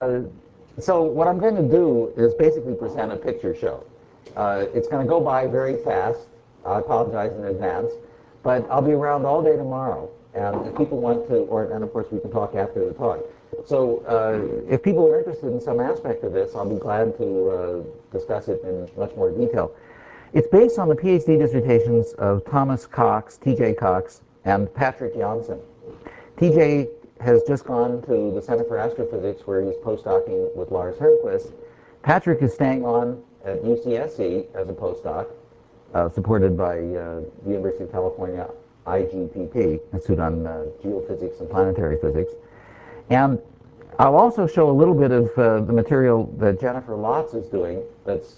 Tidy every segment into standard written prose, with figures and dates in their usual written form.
Uh, so what I'm going to do is basically present a picture show. It's going to go by very fast. I apologize in advance, but I'll be around all day tomorrow. And if people want to, and of course we can talk after the talk. So if people are interested in some aspect of this, I'll be glad to discuss it in much more detail. It's based on the PhD dissertations of Thomas Cox, T.J. Cox, and Patrick Janssen. TJ has just gone to the Center for Astrophysics where he's postdocing with Lars Hernquist. Patrick is staying on at UCSC as a postdoc, supported by the University of California IGPP, Institute on Geophysics and Planetary Physics. And I'll also show a little bit of the material that Jennifer Lotz is doing that's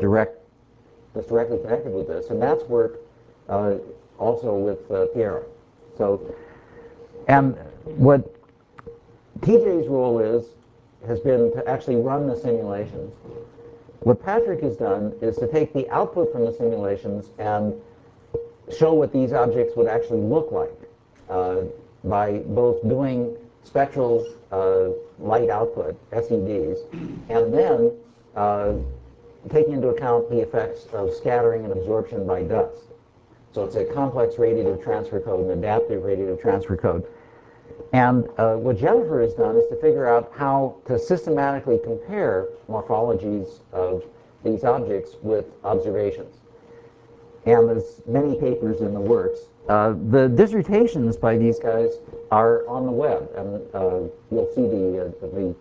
directly connected with this, and that's work also with Piero. So, and what TJ's role has been to actually run the simulations. What Patrick has done is to take the output from the simulations and show what these objects would actually look like by both doing spectral light output, SEDs, and then taking into account the effects of scattering and absorption by dust. So it's a complex radiative transfer code, an adaptive radiative transfer code. And what Jennifer has done is to figure out how to systematically compare morphologies of these objects with observations. And there's many papers in the works. The dissertations by these guys are on the web, and you'll see the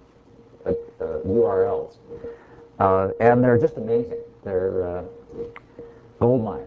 URLs. And they're just amazing. They're gold mines.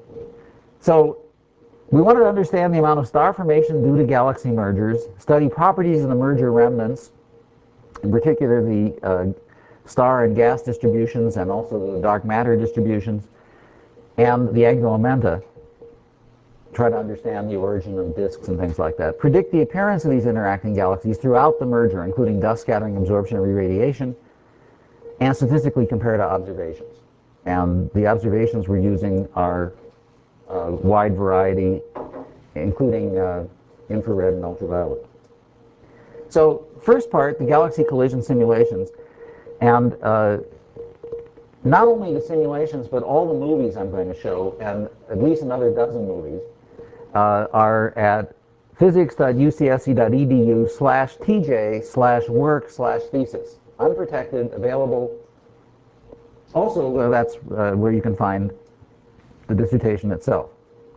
So we wanted to understand the amount of star formation due to galaxy mergers, study properties of the merger remnants, in particular the star and gas distributions and also the dark matter distributions, and the angular momenta, try to understand the origin of disks and things like that. Predict the appearance of these interacting galaxies throughout the merger, including dust scattering, absorption, and re-radiation, and statistically compare to observations. And the observations we're using are a wide variety, including infrared and ultraviolet. So first part, the galaxy collision simulations. And not only the simulations, but all the movies I'm going to show, and at least another dozen movies, are at physics.ucsc.edu/tj/work/thesis. Unprotected, available. Also, that's where you can find the dissertation itself.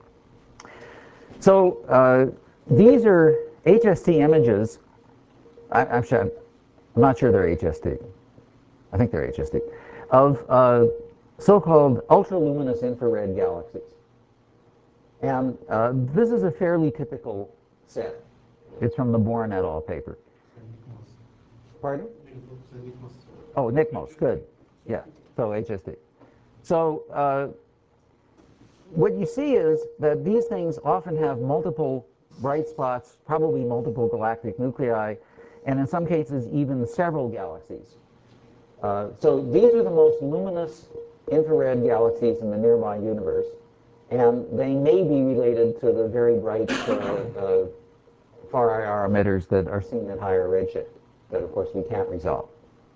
So these are HST images. I'm not sure they're HST. I think they're HST. Of so-called ultraluminous infrared galaxies. And this is a fairly typical set. It's from the Bourne et al. Paper. Pardon? Oh, NICMOS, good. Yeah, so HST. So what you see is that these things often have multiple bright spots, probably multiple galactic nuclei, and in some cases even several galaxies. So these are the most luminous infrared galaxies in the nearby universe, and they may be related to the very bright far IR emitters that are seen at higher redshift, that of course we can't resolve.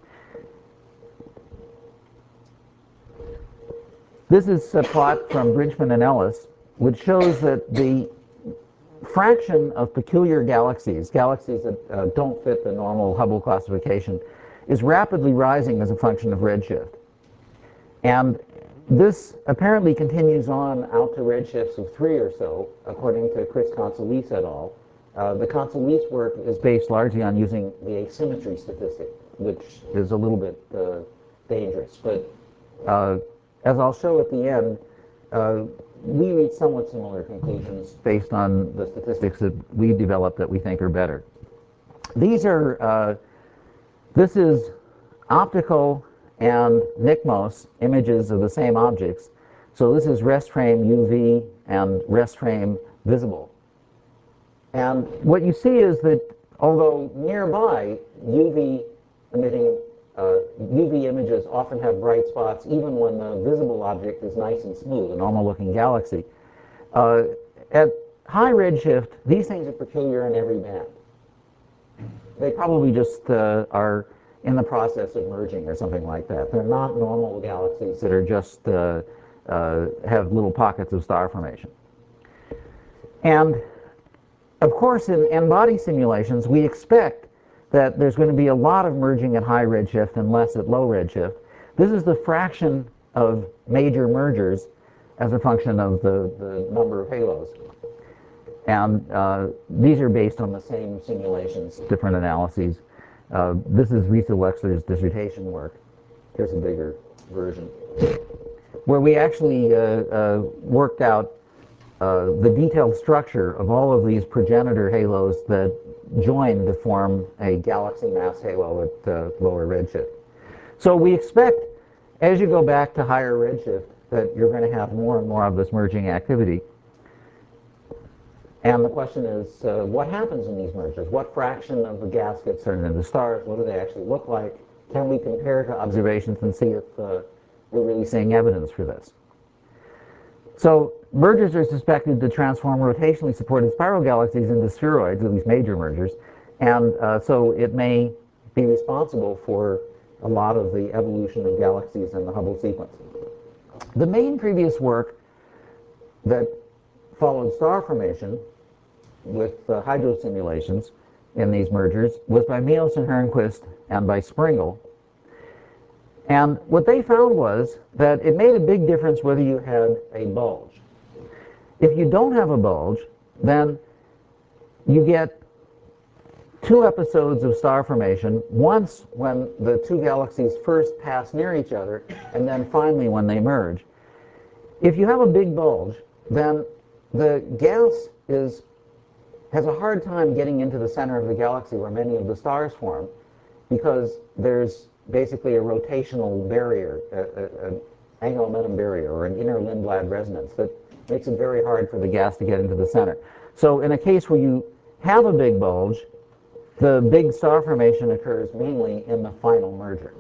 This is a plot from Bridgman and Ellis, which shows that the fraction of peculiar galaxies, galaxies that don't fit the normal Hubble classification, is rapidly rising as a function of redshift. And this apparently continues on out to redshifts of 3 or so, according to Chris Consolis et al. The Consolis work is based largely on using the asymmetry statistic, which is a little bit dangerous. But as I'll show at the end, we reach somewhat similar conclusions based on the statistics that we've developed that we think are better. These are, this is optical and NICMOS images of the same objects. So this is rest frame UV and rest frame visible. And what you see is that although nearby UV emitting UV images often have bright spots even when the visible object is nice and smooth, a normal looking galaxy. At high redshift, these things are peculiar in every band. They probably just are in the process of merging or something like that. They're not normal galaxies that are just have little pockets of star formation. And of course, in n-body simulations, we expect that there's going to be a lot of merging at high redshift and less at low redshift. This is the fraction of major mergers as a function of the number of halos. And these are based on the same simulations, different analyses. This is Risa Wexler's dissertation work. Here's a bigger version, where we actually worked out the detailed structure of all of these progenitor halos that join to form a galaxy mass halo at lower redshift. So we expect, as you go back to higher redshift, that you're going to have more and more of this merging activity. And the question is, what happens in these mergers? What fraction of the gas gets turned into stars? What do they actually look like? Can we compare to observations and see if we're really seeing evidence for this? So mergers are suspected to transform rotationally supported spiral galaxies into spheroids, at least major mergers, and so it may be responsible for a lot of the evolution of galaxies in the Hubble sequence. The main previous work that followed star formation with hydro simulations in these mergers was by Mios and Hernquist and by Springle. And what they found was that it made a big difference whether you had a bulge. If you don't have a bulge, then you get two episodes of star formation, once when the two galaxies first pass near each other, and then finally when they merge. If you have a big bulge, then the gas has a hard time getting into the center of the galaxy where many of the stars form, because there's basically a rotational barrier, an angular momentum barrier, or an inner Lindblad resonance that makes it very hard for the gas to get into the center. So in a case where you have a big bulge, the big star formation occurs mainly in the final merger.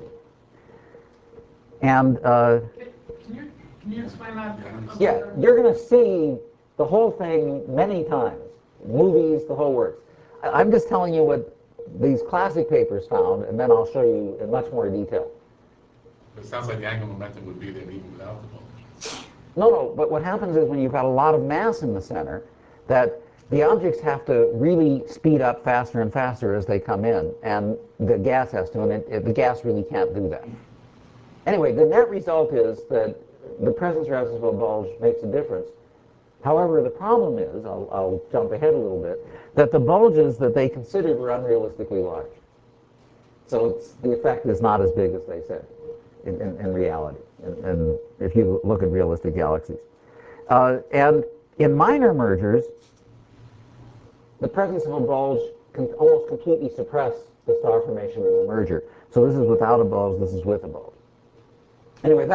And can you explain that? yeah, you're going to see the whole thing many times, movies, the whole works. I'm just telling you what these classic papers found, and then I'll show you in much more detail. It sounds like the angular momentum would be there even without the bulge. No, but what happens is when you've got a lot of mass in the center, that the objects have to really speed up faster and faster as they come in, and the gas has to, and the gas really can't do that. Anyway, the net result is that the presence or absence of a bulge makes a difference. However, the problem is, I'll jump ahead a little bit, that the bulges that they considered were unrealistically large. So the effect is not as big as they said in reality, and if you look at realistic galaxies. And in minor mergers, the presence of a bulge can almost completely suppress the star formation in the merger. So this is without a bulge, this is with a bulge. Anyway,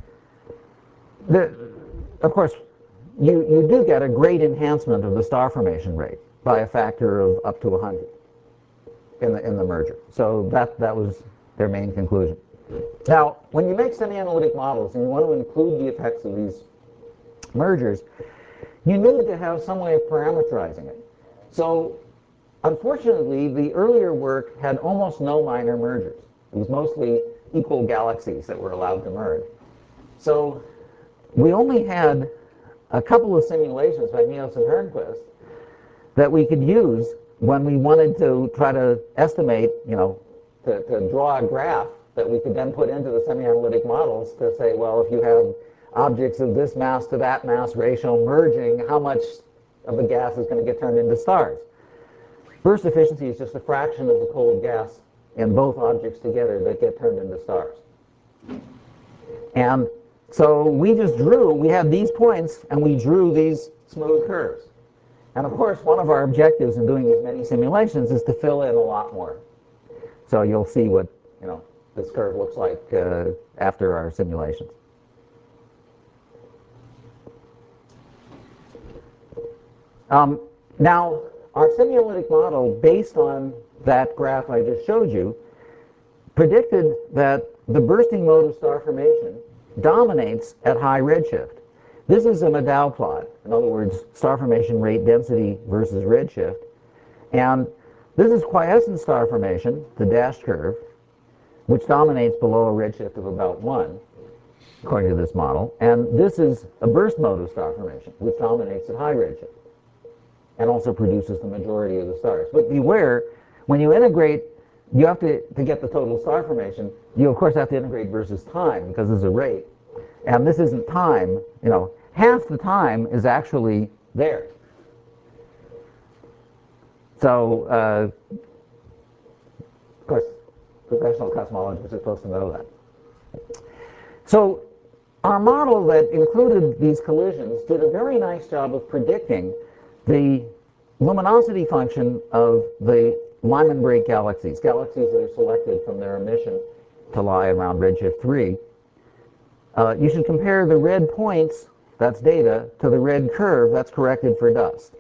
of course, you do get a great enhancement of the star formation rate by a factor of up to 100 in the merger. So that was their main conclusion. Now, when you make semi-analytic models and you want to include the effects of these mergers, you need to have some way of parameterizing it. So, unfortunately, the earlier work had almost no minor mergers. It was mostly equal galaxies that were allowed to merge. So, we only had a couple of simulations by Mios and Hernquist that we could use when we wanted to try to estimate, to draw a graph that we could then put into the semi-analytic models to say, well, if you have objects of this mass to that mass ratio merging, how much of the gas is going to get turned into stars? Burst efficiency is just a fraction of the cold gas in both objects together that get turned into stars. And so we had these points, and we drew these smooth curves. And of course, one of our objectives in doing these many simulations is to fill in a lot more. So you'll see what, this curve looks like after our simulations. Now, our semi-analytic model, based on that graph I just showed you, predicted that the bursting mode of star formation dominates at high redshift. This is a Maddow plot. In other words, star formation rate density versus redshift. And this is quiescent star formation, the dashed curve. which dominates below a redshift of about 1, according to this model. And this is a burst mode of star formation, which dominates at high redshift and also produces the majority of the stars. But beware, when you integrate, you have to get the total star formation, you of course have to integrate versus time, because there's a rate. And this isn't time, half the time is actually there. So, of course, professional cosmologists are supposed to know that. So, our model that included these collisions did a very nice job of predicting the luminosity function of the Lyman break galaxies that are selected from their emission to lie around redshift 3. You should compare the red points, that's data, to the red curve, that's corrected for dust.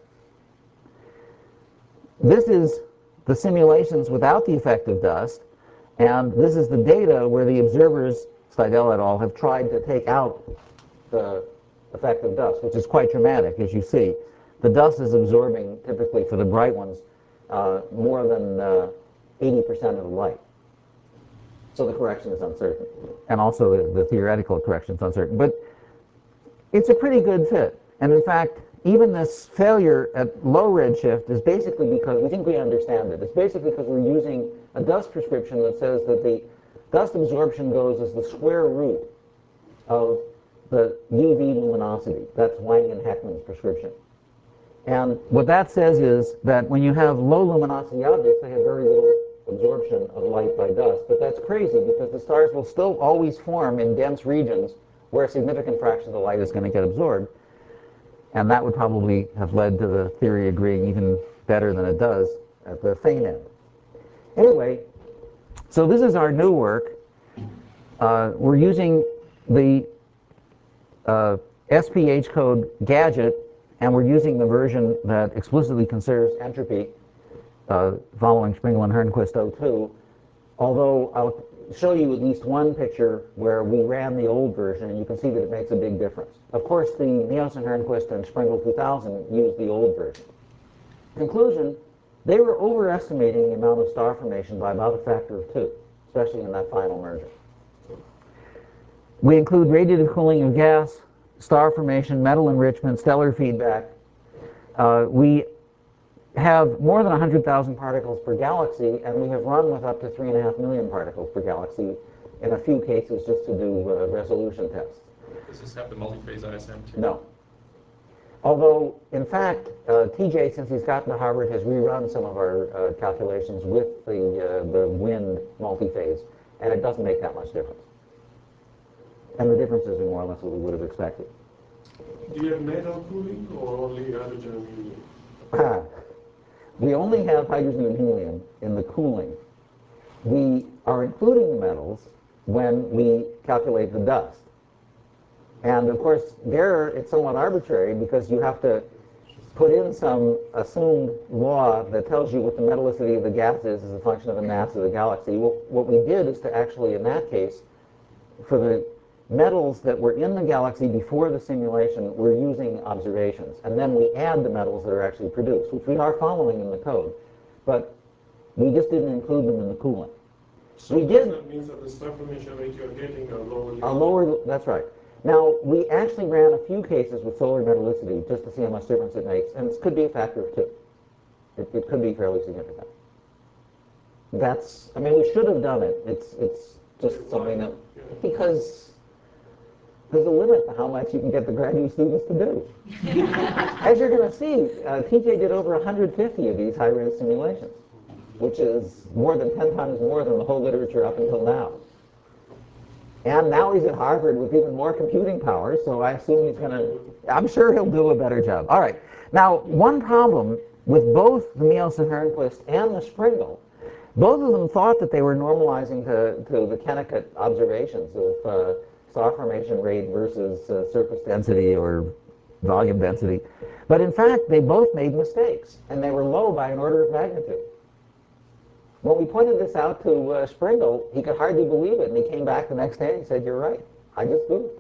This is the simulations without the effect of dust, and this is the data where the observers, Steidel et al., have tried to take out the effect of dust, which is quite dramatic, as you see. The dust is absorbing, typically for the bright ones, more than 80% of the light. So the correction is uncertain. And also the theoretical correction is uncertain. But it's a pretty good fit. And in fact, even this failure at low redshift is basically because we think we understand it. It's basically because we're using a dust prescription that says that the dust absorption goes as the square root of the UV luminosity. That's Wang and Heckman's prescription. And what that says is that when you have low luminosity objects, they have very little absorption of light by dust. But that's crazy because the stars will still always form in dense regions where a significant fraction of the light is going to get absorbed. And that would probably have led to the theory agreeing even better than it does at the faint end. Anyway, so this is our new work. We're using the SPH code gadget, and we're using the version that explicitly conserves entropy following Springel and Hernquist 02, although I'll show you at least one picture where we ran the old version, and you can see that it makes a big difference. Of course, the Nielsen, Hernquist, and Springel 2000 used the old version. Conclusion, they were overestimating the amount of star formation by about a factor of 2, especially in that final merger. We include radiative cooling of gas, star formation, metal enrichment, stellar feedback. We have more than 100,000 particles per galaxy, and we have run with up to 3.5 million particles per galaxy in a few cases just to do resolution tests. Does this have the multi-phase ISM too? No. Although, in fact, TJ, since he's gotten to Harvard, has rerun some of our calculations with the wind multi-phase, and it doesn't make that much difference. And the differences are more or less what we would have expected. Do you have metal cooling or only hydrogen and helium? We only have hydrogen and helium in the cooling. We are including the metals when we calculate the dust. And of course, there it's somewhat arbitrary because you have to put in some assumed law that tells you what the metallicity of the gas is as a function of the mass of the galaxy. What we did is to actually, in that case, for the metals that were in the galaxy before the simulation, we're using observations. And then we add the metals that are actually produced, which we are following in the code. But we just didn't include them in the cooling. So we did. That means that the star formation rate you're getting are lower. A lower, that's right. Now, we actually ran a few cases with solar metallicity just to see how much difference it makes, and this could be a factor of 2. It could be fairly significant. I mean, we should have done it. It's just something that, because there's a limit to how much you can get the graduate students to do. As you're going to see, TJ did over 150 of these high-res simulations, which is more than 10 times more than the whole literature up until now. And now he's at Harvard with even more computing power, so I assume he's going to, I'm sure he'll do a better job. All right. Now, one problem with both the Nielsen-Hernquist and the Springel, both of them thought that they were normalizing to the Kennicut observations of star formation rate versus surface density or volume density. But in fact, they both made mistakes, and they were low by an order of magnitude. When we pointed this out to Springel, he could hardly believe it, and he came back the next day and he said, "You're right. I just Googled."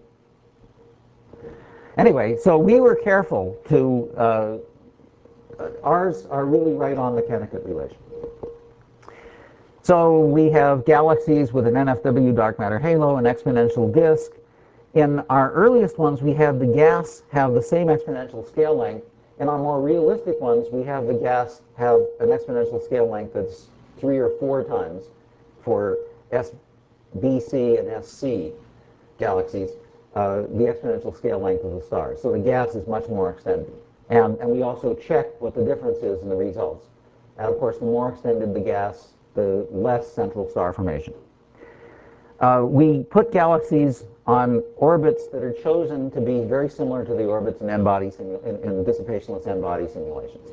Anyway, so we were careful to, ours are really right on the Kennicut relation. So we have galaxies with an NFW dark matter halo, an exponential disk. In our earliest ones, we have the gas have the same exponential scale length. In our more realistic ones, we have the gas have an exponential scale length that's 3 or 4 times for SBC and SC galaxies, the exponential scale length of the stars. So the gas is much more extended. And we also check what the difference is in the results. And of course, the more extended the gas, the less central star formation. We put galaxies on orbits that are chosen to be very similar to the orbits in n-body in dissipationless n-body simulations.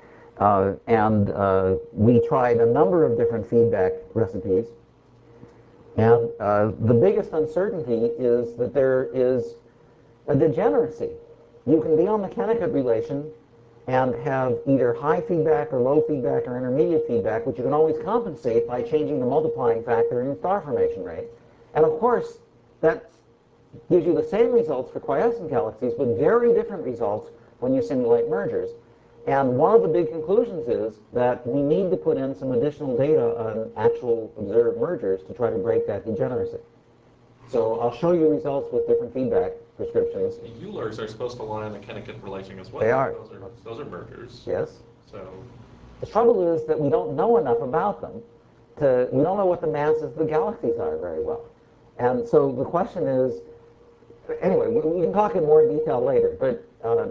We tried a number of different feedback recipes. And the biggest uncertainty is that there is a degeneracy. You can be on the Kennicutt relation and have either high feedback or low feedback or intermediate feedback, which you can always compensate by changing the multiplying factor in the star formation rate. And of course, that gives you the same results for quiescent galaxies, but very different results when you simulate mergers. And one of the big conclusions is that we need to put in some additional data on actual observed mergers to try to break that degeneracy. So I'll show you results with different feedback prescriptions. Eulers are supposed to lie on the Kennicutt relation as well. They are. Those are mergers. Yes. So the trouble is that we don't know enough about them. We don't know what the masses of the galaxies are very well. And so the question is, anyway, we can talk in more detail later, but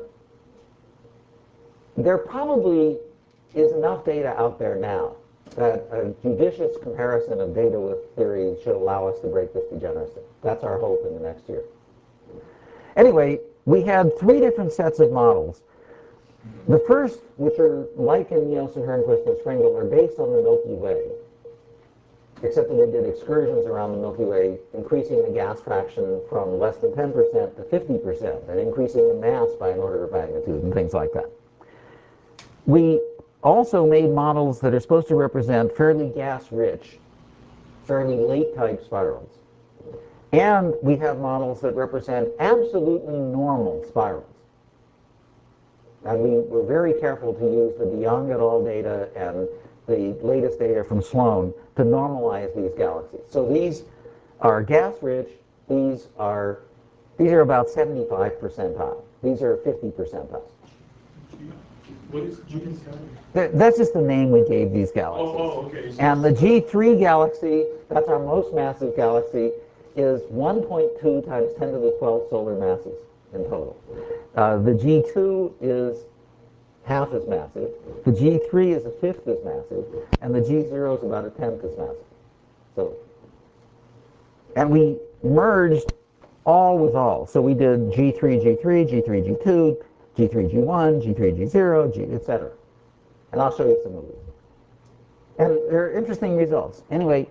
there probably is enough data out there now that a judicious comparison of data with theory should allow us to break this degeneracy. That's our hope in the next year. Anyway, we had 3 different sets of models. The first, which are like in Nielsen, Hernquist, and Springle, are based on the Milky Way, except that we did excursions around the Milky Way, increasing the gas fraction from less than 10% to 50%, and increasing the mass by an order of magnitude, and things like that. We also made models that are supposed to represent fairly gas-rich, fairly late-type spirals. And we have models that represent absolutely normal spirals. And we were very careful to use the DeYoung et al. Data and the latest data from Sloan to normalize these galaxies. So these are gas-rich. These are about 75 percentile. These are 50 percentile. What is G7? That's just the name we gave these galaxies. Oh, okay. So and the G3 galaxy, that's our most massive galaxy, is 1.2 times 10 to the 12th solar masses in total. The G2 is half as massive. The G3 is a fifth as massive. And the G0 is about a tenth as massive. So, and we merged all with all. So we did G3, G3, G3, G2, G3, G1, G3, G0, etc. And I'll show you some of these. And they're interesting results. Anyway,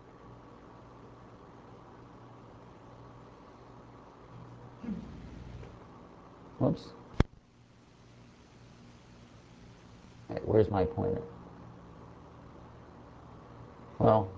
whoops. Hey, where's my pointer? Well,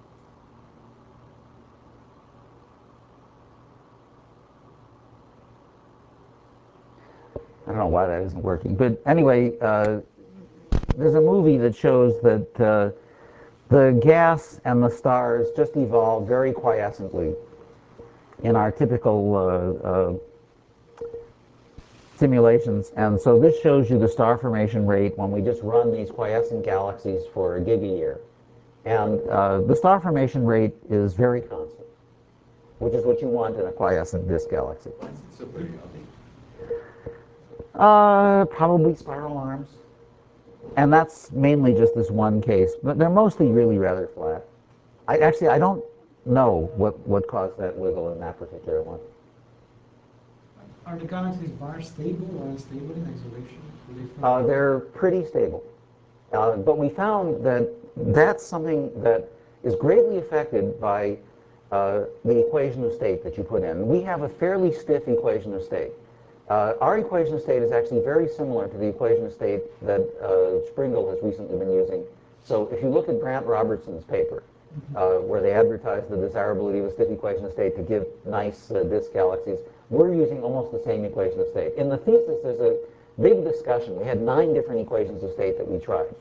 I don't know why that isn't working. But anyway, there's a movie that shows that the gas and the stars just evolve very quiescently in our typical simulations. And so this shows you the star formation rate when we just run these quiescent galaxies for a giga-year. And the star formation rate is very constant, which is what you want in a quiescent disk galaxy. why is it so pretty? Probably spiral arms. And that's mainly just this one case. But they're mostly really rather flat. I don't know what caused that wiggle in that particular one. Are the galaxies bar stable or unstable in isolation? They're pretty stable. But we found that that's something that is greatly affected by the equation of state that you put in. We have a fairly stiff equation of state. Our equation of state is actually very similar to the equation of state that Springle has recently been using. So if you look at Grant Robertson's paper, where they advertise the desirability of a stiff equation of state to give nice disk galaxies, we're using almost the same equation of state. In the thesis, there's a big discussion. We had 9 different equations of state that we tried.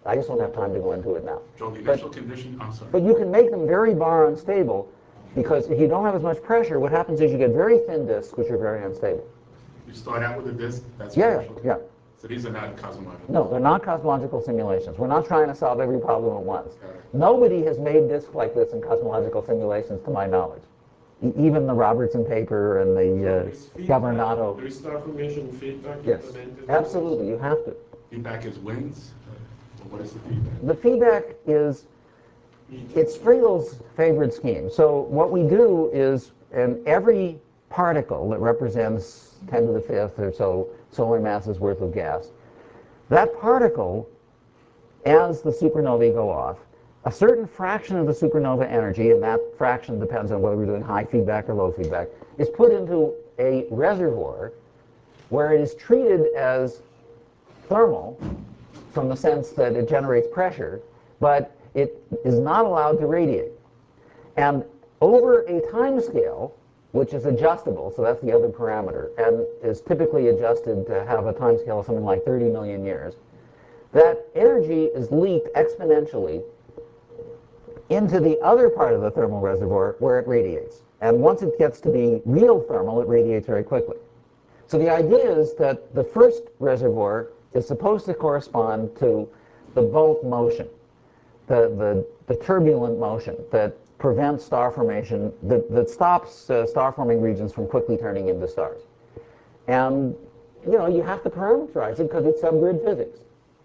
I just don't have time to go into it now. So the But- initial condition, I'm sorry. But you can make them very bar unstable, because if you don't have as much pressure, what happens is you get very thin disks, which are very unstable. You start out with a disk, that's Yeah, initial. yeah. So these are not cosmological. No, they're not cosmological simulations. We're not trying to solve every problem at once. Got it. Nobody has made disks like this in cosmological simulations, to my knowledge. Even the Robertson paper and the Is feedback- Governato. There is star formation feedback Yes, implemented? in absolutely, you have to. Feedback is winds, or what is the feedback? The feedback is, this? it's Springel's favorite scheme. So what we do is, in every particle that represents 10 to the fifth or so solar masses worth of gas, that particle, as the supernovae go off, a certain fraction of the supernova energy, and that fraction depends on whether we're doing high feedback or low feedback, is put into a reservoir where it is treated as thermal, from the sense that it generates pressure, but it is not allowed to radiate. And over a time scale, which is adjustable, so that's the other parameter, and is typically adjusted to have a time scale of something like 30 million years, that energy is leaked exponentially into the other part of the thermal reservoir where it radiates. And once it gets to be real thermal, it radiates very quickly. So the idea is that the first reservoir is supposed to correspond to the bulk motion, the turbulent motion that prevents star formation, that stops star-forming regions from quickly turning into stars. And, you have to parameterize it because it's subgrid physics.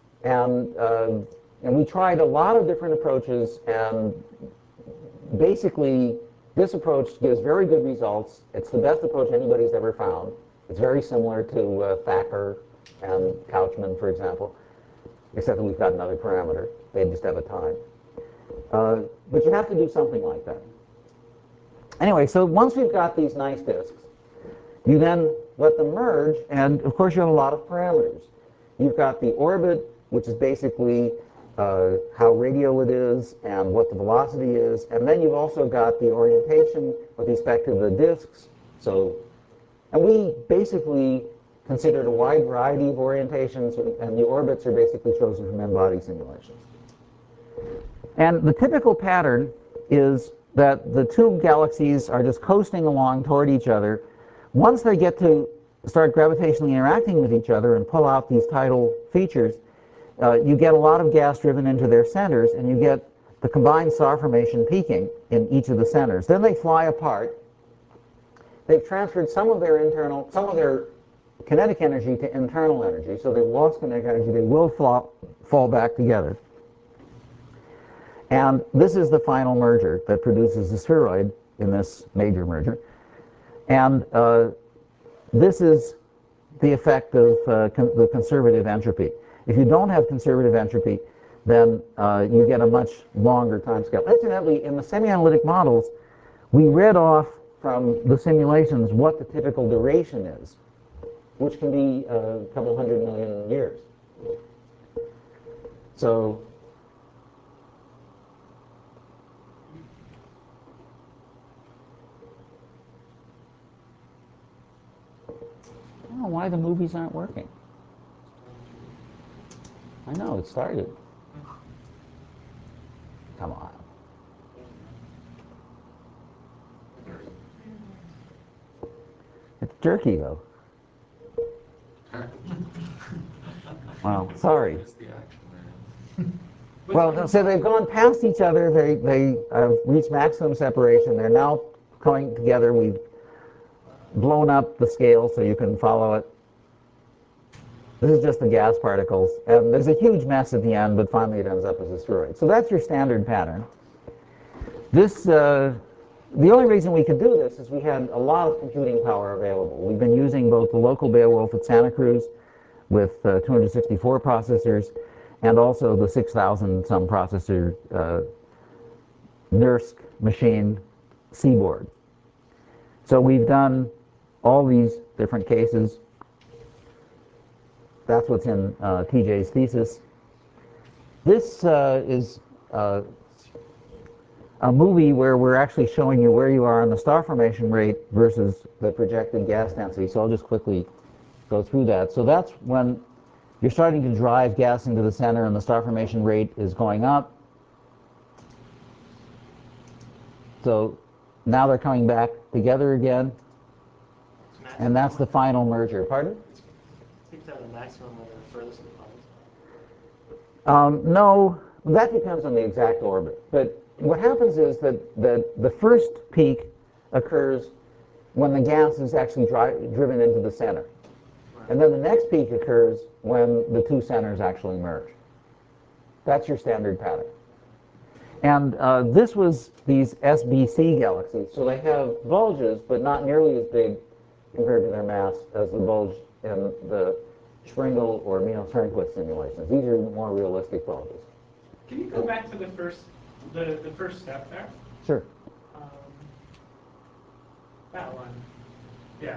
And we tried a lot of different approaches, and basically this approach gives very good results. It's the best approach anybody's ever found. It's very similar to Thacker and Couchman, for example, except that we've got another parameter. They just have a time. But you have to do something like that. Anyway, so once we've got these nice disks, you then let them merge, and of course you have a lot of parameters. You've got the orbit, which is basically how radial it is and what the velocity is, and then you've also got the orientation with respect to the disks. And we basically considered a wide variety of orientations, and the orbits are basically chosen from n-body simulations. And the typical pattern is that the two galaxies are just coasting along toward each other. Once they get to start gravitationally interacting with each other and pull out these tidal features, you get a lot of gas driven into their centers, and you get the combined star formation peaking in each of the centers. Then they fly apart. They've transferred some of their kinetic energy to internal energy, so they've lost kinetic energy. They will fall back together. And this is the final merger that produces the spheroid in this major merger. And this is the effect of the conservative entropy. If you don't have conservative entropy, then you get a much longer time scale. Incidentally, in the semi-analytic models, we read off from the simulations what the typical duration is, which can be a couple 100 million years. So I don't know why the movies aren't working. I know, it started. Come on. It's jerky, though. Well, sorry. Where's the action, man? Well, so they've gone past each other. They have reached maximum separation. They're now coming together. We've blown up the scale so you can follow it. This is just the gas particles. And there's a huge mess at the end, but finally it ends up as a spheroid. So that's your standard pattern. This, the only reason we could do this is we had a lot of computing power available. We've been using both the local Beowulf at Santa Cruz with 264 processors, and also the 6,000 some processor NERSC machine Seaboard. So we've done all these different cases. That's what's in TJ's thesis. This is a movie where we're actually showing you where you are on the star formation rate versus the projected gas density. So I'll just quickly go through that. So that's when You're starting to drive gas into the center, and the star formation rate is going up. So now they're coming back together again, and that's the final merger. Pardon? Seems to have a maximum when they're furthest apart. No, that depends on the exact orbit. But what happens is that the first peak occurs when the gas is actually driven into the center. And then the next peak occurs when the two centers actually merge. That's your standard pattern. And this was these SBC galaxies. So they have bulges, but not nearly as big compared to their mass as the bulge in the Springle or Minos-Hernquist simulations. These are more realistic bulges. Can you go back to the first step there? Sure. That one. Yeah.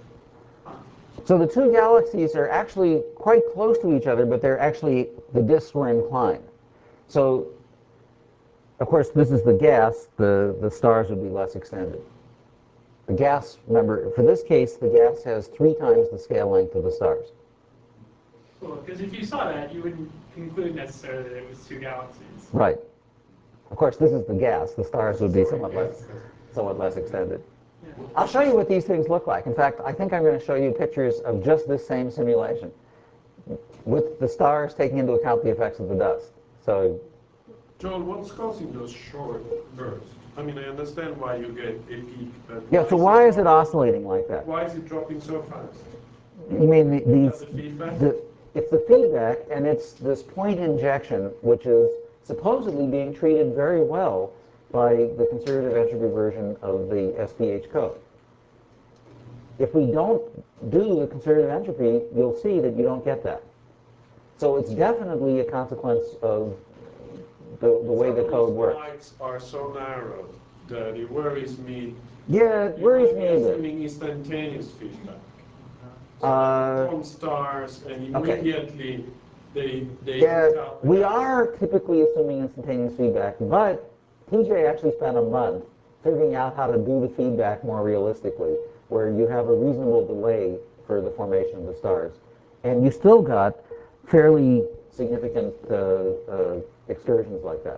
So the two galaxies are actually quite close to each other, but they're actually, the disks were inclined. So, of course, this is the gas. The stars would be less extended. The gas, remember, for this case, the gas has 3 times the scale length of the stars. Cool, because if you saw that, you wouldn't conclude necessarily that it was two galaxies. Right. Of course, this is the gas. The stars would be somewhat less extended. Yeah. I'll show you what these things look like. In fact, I think I'm going to show you pictures of just this same simulation with the stars taking into account the effects of the dust. So, Joel, what's causing those short bursts? I mean, I understand why you get a peak, but yeah, so why is it oscillating like that? why is it dropping so fast? You mean Is that the feedback? it's the feedback, and it's this point injection, which is supposedly being treated very well by the conservative entropy version of the SPH code. If we don't do the conservative entropy, you'll see that you don't get that. So it's definitely a consequence of the way the code works. Lights are so narrow that it worries me. Yeah, it worries me a bit. Assuming instantaneous feedback. Uh, From stars, and okay. immediately they Yeah, pick up. we are typically assuming instantaneous feedback, but TJ actually spent a month figuring out how to do the feedback more realistically, where you have a reasonable delay for the formation of the stars. And you still got fairly significant excursions like that.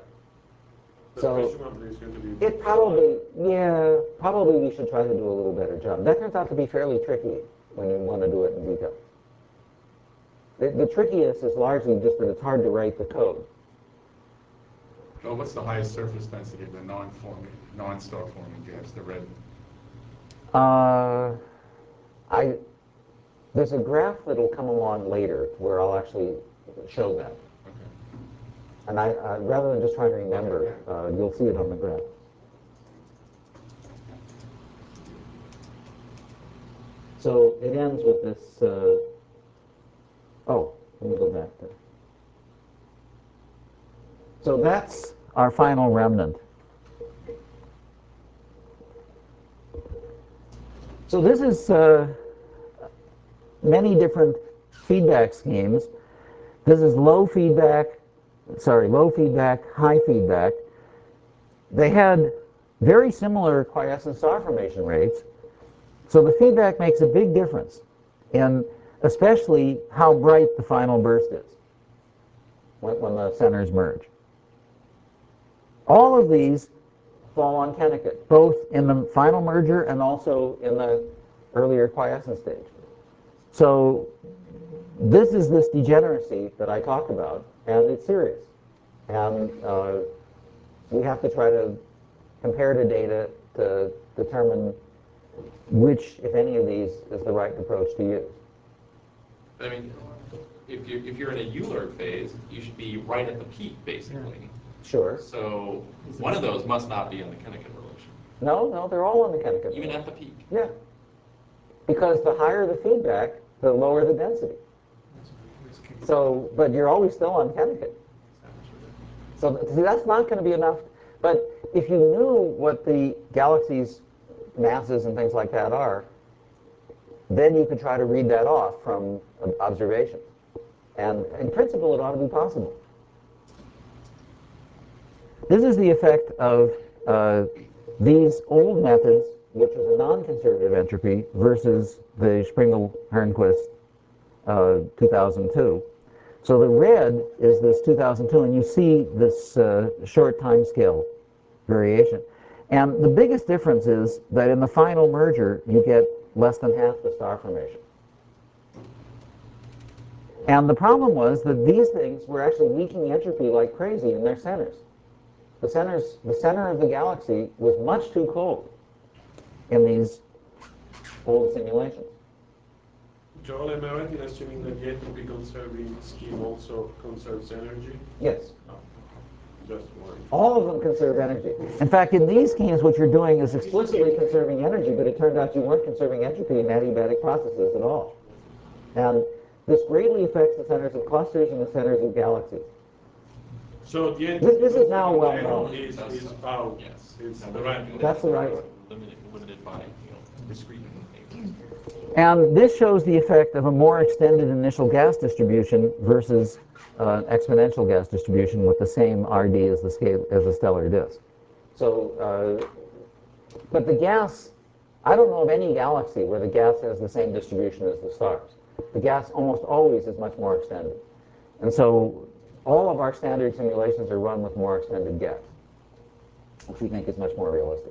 So presumably it's going to be it probably we should try to do a little better job. That turns out to be fairly tricky when you want to do it in detail. The trickiest is largely just that it's hard to write the code. So what's the highest surface density of the non-star forming gas, the red? There's a graph that'll come along later where I'll actually show that. Okay. And rather than just trying to remember, you'll see it on the graph. So it ends with this, let me go back there. So that's our final remnant. So this is many different feedback schemes. This is low feedback, high feedback. They had very similar quiescent star formation rates. So the feedback makes a big difference in especially how bright the final burst is when the centers merge. All of these fall on Kennicut, both in the final merger and also in the earlier quiescent stage. So this is this degeneracy that I talked about, and it's serious. And we have to try to compare the data to determine which, if any of these, is the right approach to use. I mean, if you're in a Euler phase, you should be right at the peak, basically. Sure. So one of those must not be in the Kennicut relation, No, they're all on the Kennicut. even at the peak. Yeah. Because the higher the feedback, the lower the density. So, but you're always still on Kennicut. So, see, that's not going to be enough. But if you knew what the galaxy's masses and things like that are, then you could try to read that off from observation. And in principle, it ought to be possible. This is the effect of these old methods, which was a non-conservative entropy, versus the Springle-Hernquist 2002. So the red is this 2002, and you see this short time scale variation. And the biggest difference is that in the final merger, you get less than half the star formation. And the problem was that these things were actually leaking entropy like crazy in their centers. The center of the galaxy was much too cold in these old simulations. Joel, am I right in assuming that the entropy conserving scheme also conserves energy? Yes. Just one. All of them conserve energy. In fact, in these schemes, what you're doing is explicitly conserving energy, but it turned out you weren't conserving entropy in adiabatic processes at all. And this greatly affects the centers of clusters and the centers of galaxies. So the This is now well known. Is out. Yes. It's the right one. That's the right one. Limited by, discrete things. And this shows the effect of a more extended initial gas distribution versus exponential gas distribution with the same RD as the stellar disk. So, but the gas, I don't know of any galaxy where the gas has the same distribution as the stars. The gas almost always is much more extended. And so all of our standard simulations are run with more extended gas, which we think is much more realistic.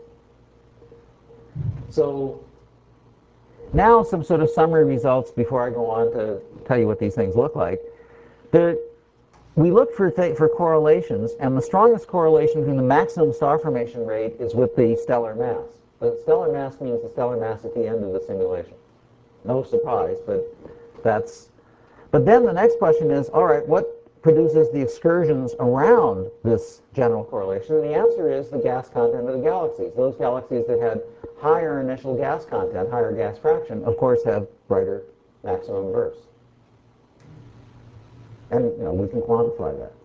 So now some sort of summary results before I go on to tell you what these things look like. We look for correlations, and the strongest correlation between the maximum star formation rate is with the stellar mass. The stellar mass means the stellar mass at the end of the simulation. No surprise, but that's... But then the next question is, all right, what produces the excursions around this general correlation? And the answer is the gas content of the galaxies. Those galaxies that had higher initial gas content, higher gas fraction, of course have brighter maximum bursts. And we can quantify that.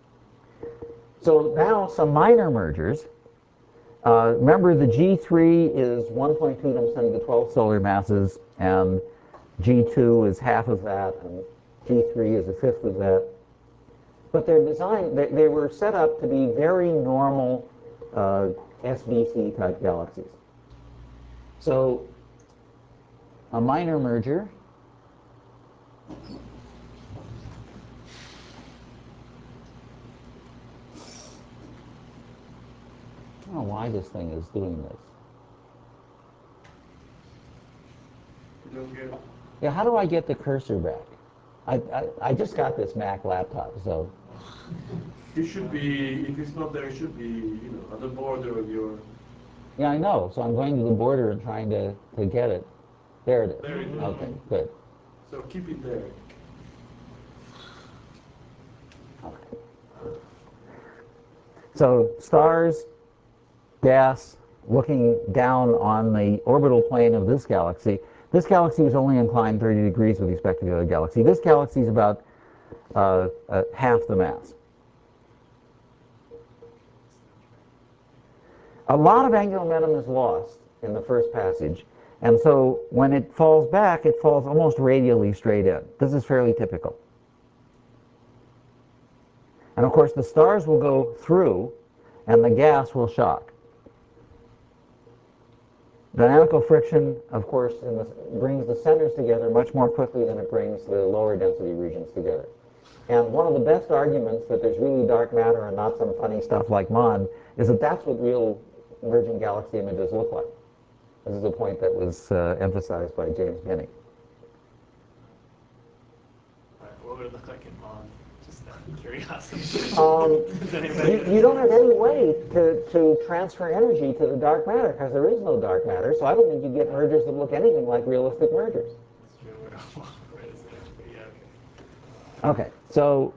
So now some minor mergers. Remember the G3 is 1.2 times 10 to the 12 solar masses, and G2 is half of that, and G3 is a fifth of that. But they're designed, they were set up to be very normal SVC type galaxies. So a minor merger I don't know why this thing is doing this. You don't get it. Yeah, how do I get the cursor back? I just got this Mac laptop, so. It should be, if it's not there, it should be, at the border of your... Yeah, I know. So I'm going to the border and trying to get it. There it is. There it is. Okay, good. So keep it there. Okay. So stars, gas, looking down on the orbital plane of this galaxy. This galaxy is only inclined 30 degrees with respect to the other galaxy. This galaxy is about half the mass. A lot of angular momentum is lost in the first passage, and so when it falls back, it falls almost radially straight in. This is fairly typical. And of course, the stars will go through, and the gas will shock. Dynamical friction, of course, brings the centers together much more quickly than it brings the lower density regions together. And one of the best arguments that there's really dark matter and not some funny stuff like MOND is that that's what real merging galaxy images look like. This is a point that was emphasized by James Binney. What would it look like in MON? Just out of curiosity. You don't have any way to transfer energy to the dark matter because there is no dark matter, so I don't think you get mergers that look anything like realistic mergers. That's true. Where is it? But yeah, okay. Okay, so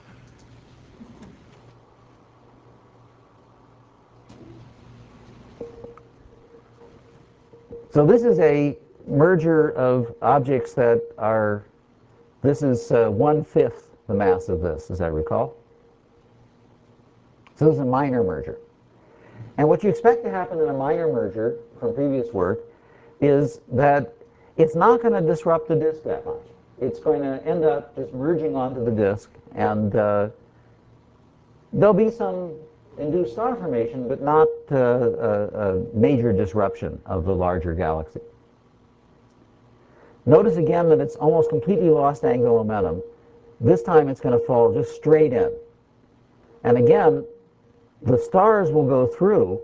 this is a merger of objects that are, this is 1/5 the mass of this, as I recall. So this is a minor merger. And what you expect to happen in a minor merger from previous work is that it's not going to disrupt the disk that much. It's going to end up just merging onto the disk, and there'll be some induced star formation, but not a major disruption of the larger galaxy. Notice again that it's almost completely lost angular momentum. this time it's going to fall just straight in. And again, the stars will go through,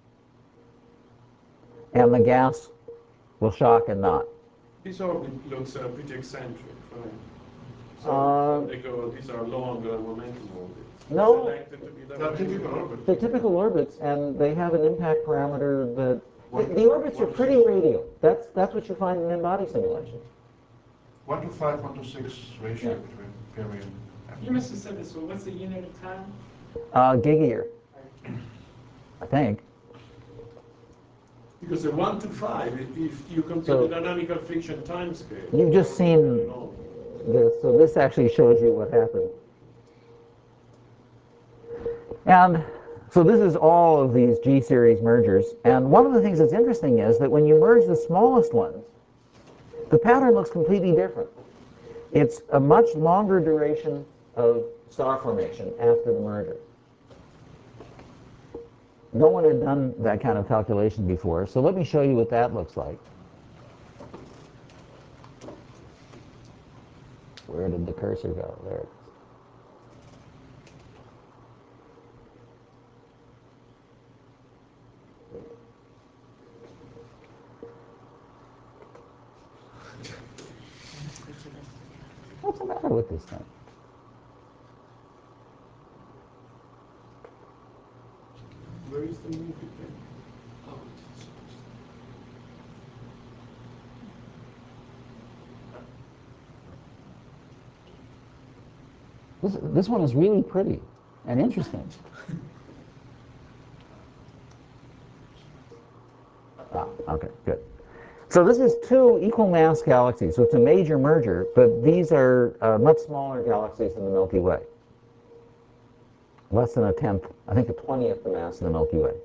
and the gas will shock and not. This orbit looks pretty eccentric, right? So these are longer momentum orbits. No. Selected to be that They're way. typical orbits. They're typical orbits, and they have an impact parameter that the orbits are pretty radial. That's what you find in in-body simulation. 1 to 5, 1 to 6 ratio Yeah. between period and You must have said this, so what's the unit of time? Gig a year, I think. Because the 1 to 5, if you compute So- the dynamical friction timescale. You've just seen this, so this actually shows you what happened. And so this is all of these G-series mergers. And one of the things that's interesting is that when you merge the smallest ones, the pattern looks completely different. It's a much longer duration of star formation after the merger. No one had done that kind of calculation before, so let me show you what that looks like. Where did the cursor go? There it is. What's the matter with this thing? Where is the movie thing? This one is really pretty and interesting. Ah, okay, good. So this is two equal mass galaxies, so it's a major merger, but these are much smaller galaxies than the Milky Way. Less than a tenth, I think a 20th the mass of the Milky Way.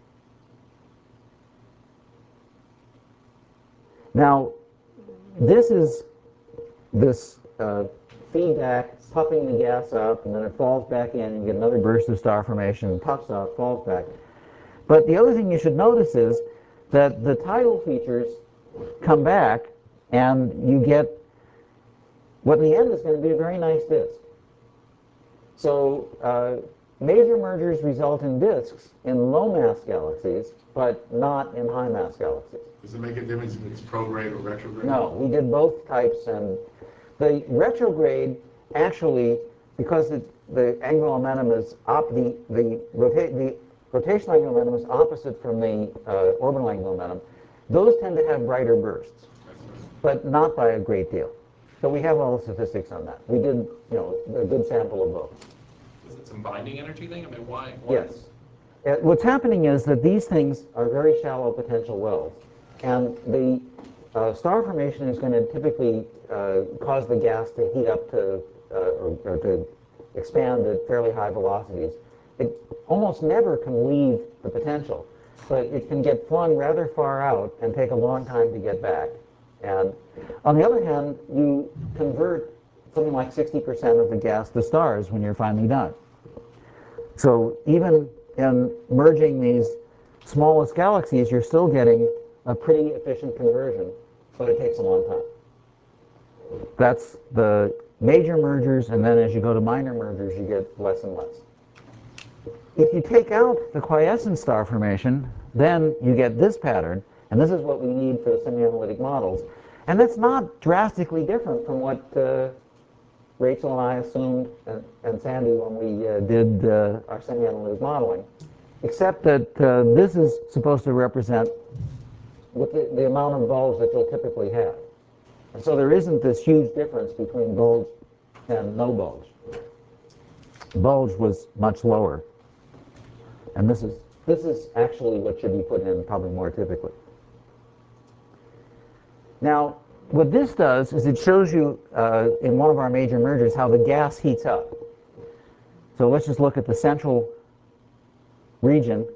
Now, this is this feedback puffing the gas up, and then it falls back in, and you get another burst of star formation, puffs up, falls back. But the other thing you should notice is that the tidal features come back, and you get what in the end is going to be a very nice disk. So major mergers result in disks in low-mass galaxies, but not in high-mass galaxies. Does it make a difference if it's prograde or retrograde? No, we did both types, and the retrograde actually, because the angular momentum is the rotational angular momentum is opposite from the orbital angular momentum, those tend to have brighter bursts, but not by a great deal. So we have all the statistics on that. We did, a good sample of both. Is it some binding energy thing? I mean, why? Yes. What's happening is that these things are very shallow potential wells, and the star formation is going to typically cause the gas to heat up to or to expand at fairly high velocities. It almost never can leave the potential, but it can get flung rather far out and take a long time to get back. And on the other hand, you convert something like 60% of the gas to stars when you're finally done. So even in merging these smallest galaxies, you're still getting a pretty efficient conversion, but it takes a long time. That's the major mergers, and then as you go to minor mergers, you get less and less. If you take out the quiescent star formation, then you get this pattern, and this is what we need for the semi-analytic models. And that's not drastically different from what Rachel and I assumed, and Sandy, when we did our semi-analytic modeling, except that this is supposed to represent what the amount of bulge that you'll typically have. And so there isn't this huge difference between bulge and no bulge. Bulge was much lower. And this is actually what should be put in probably more typically. Now, what this does is it shows you in one of our major mergers how the gas heats up. So let's just look at the central region.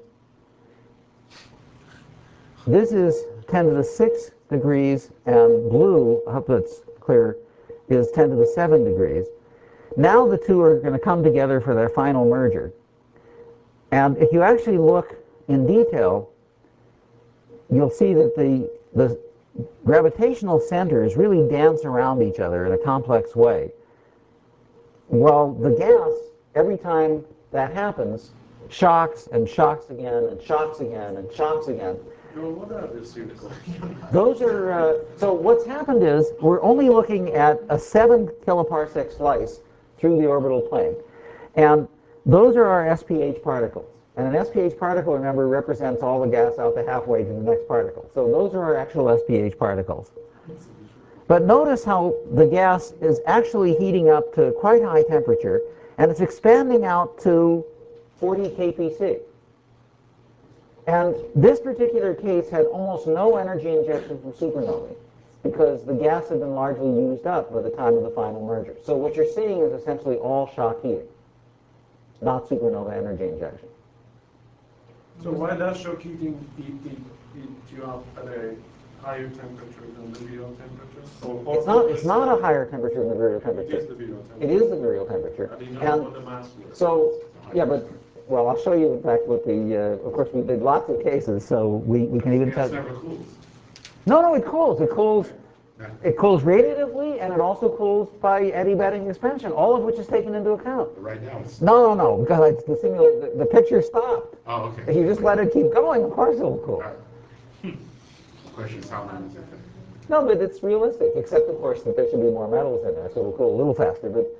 This is 10 to the 6 degrees, and blue, I hope that's clear, is 10 to the 7 degrees. Now the two are going to come together for their final merger. And if you actually look in detail, you'll see that the gravitational centers really dance around each other in a complex way. Well, the gas, every time that happens, shocks and shocks again and shocks again and shocks again. Joel, what are the circles? Those are, so what's happened is we're only looking at a 7 kiloparsec slice through the orbital plane. And those are our SPH particles. And an SPH particle, remember, represents all the gas out the halfway to the next particle. So those are our actual SPH particles. But notice how the gas is actually heating up to quite high temperature, and it's expanding out to 40 kpc. And this particular case had almost no energy injection from supernovae because the gas had been largely used up by the time of the final merger. So what you're seeing is essentially all shock heating, not supernova energy injection. So why does shock heating heat you up at a higher temperature than the virial temperature? It's not a higher temperature than the virial temperature. It is the virial temperature. It is the virial temperature. I didn't know what the mass was. So, yeah, but, well, I'll show you, in fact, what the, of course, we did lots of cases, so we can even Gas tell. never cools. No, it cools. It cools radiatively, and it also cools by adiabatic expansion, all of which is taken into account. But right now it's... No, because the picture stopped. Oh, If okay. you just let it keep going, of course it'll cool. All right. The question is how long does it take? No, but it's realistic, except, of course, that there should be more metals in there, so it'll cool a little faster. But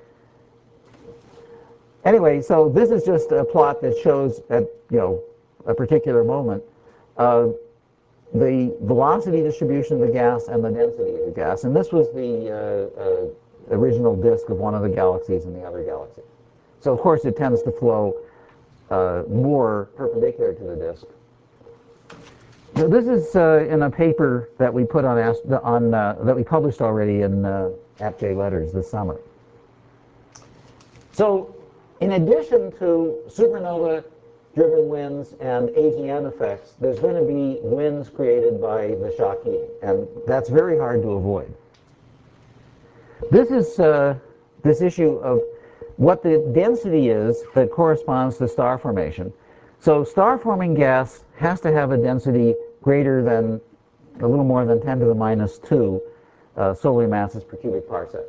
anyway, so this is just a plot that shows at, a particular moment the velocity distribution of the gas and the density of the gas. And this was the original disk of one of the galaxies in the other galaxy. So, of course, it tends to flow more perpendicular to the disk. So this is in a paper that we put that we published already in AppJ Letters this summer. So, in addition to supernova-driven winds and AGN effects, there's going to be winds created by the shock heating, and that's very hard to avoid. This is this issue of what the density is that corresponds to star formation. So star-forming gas has to have a density greater than, a little more than 10 to the minus 2 solar masses per cubic parsec.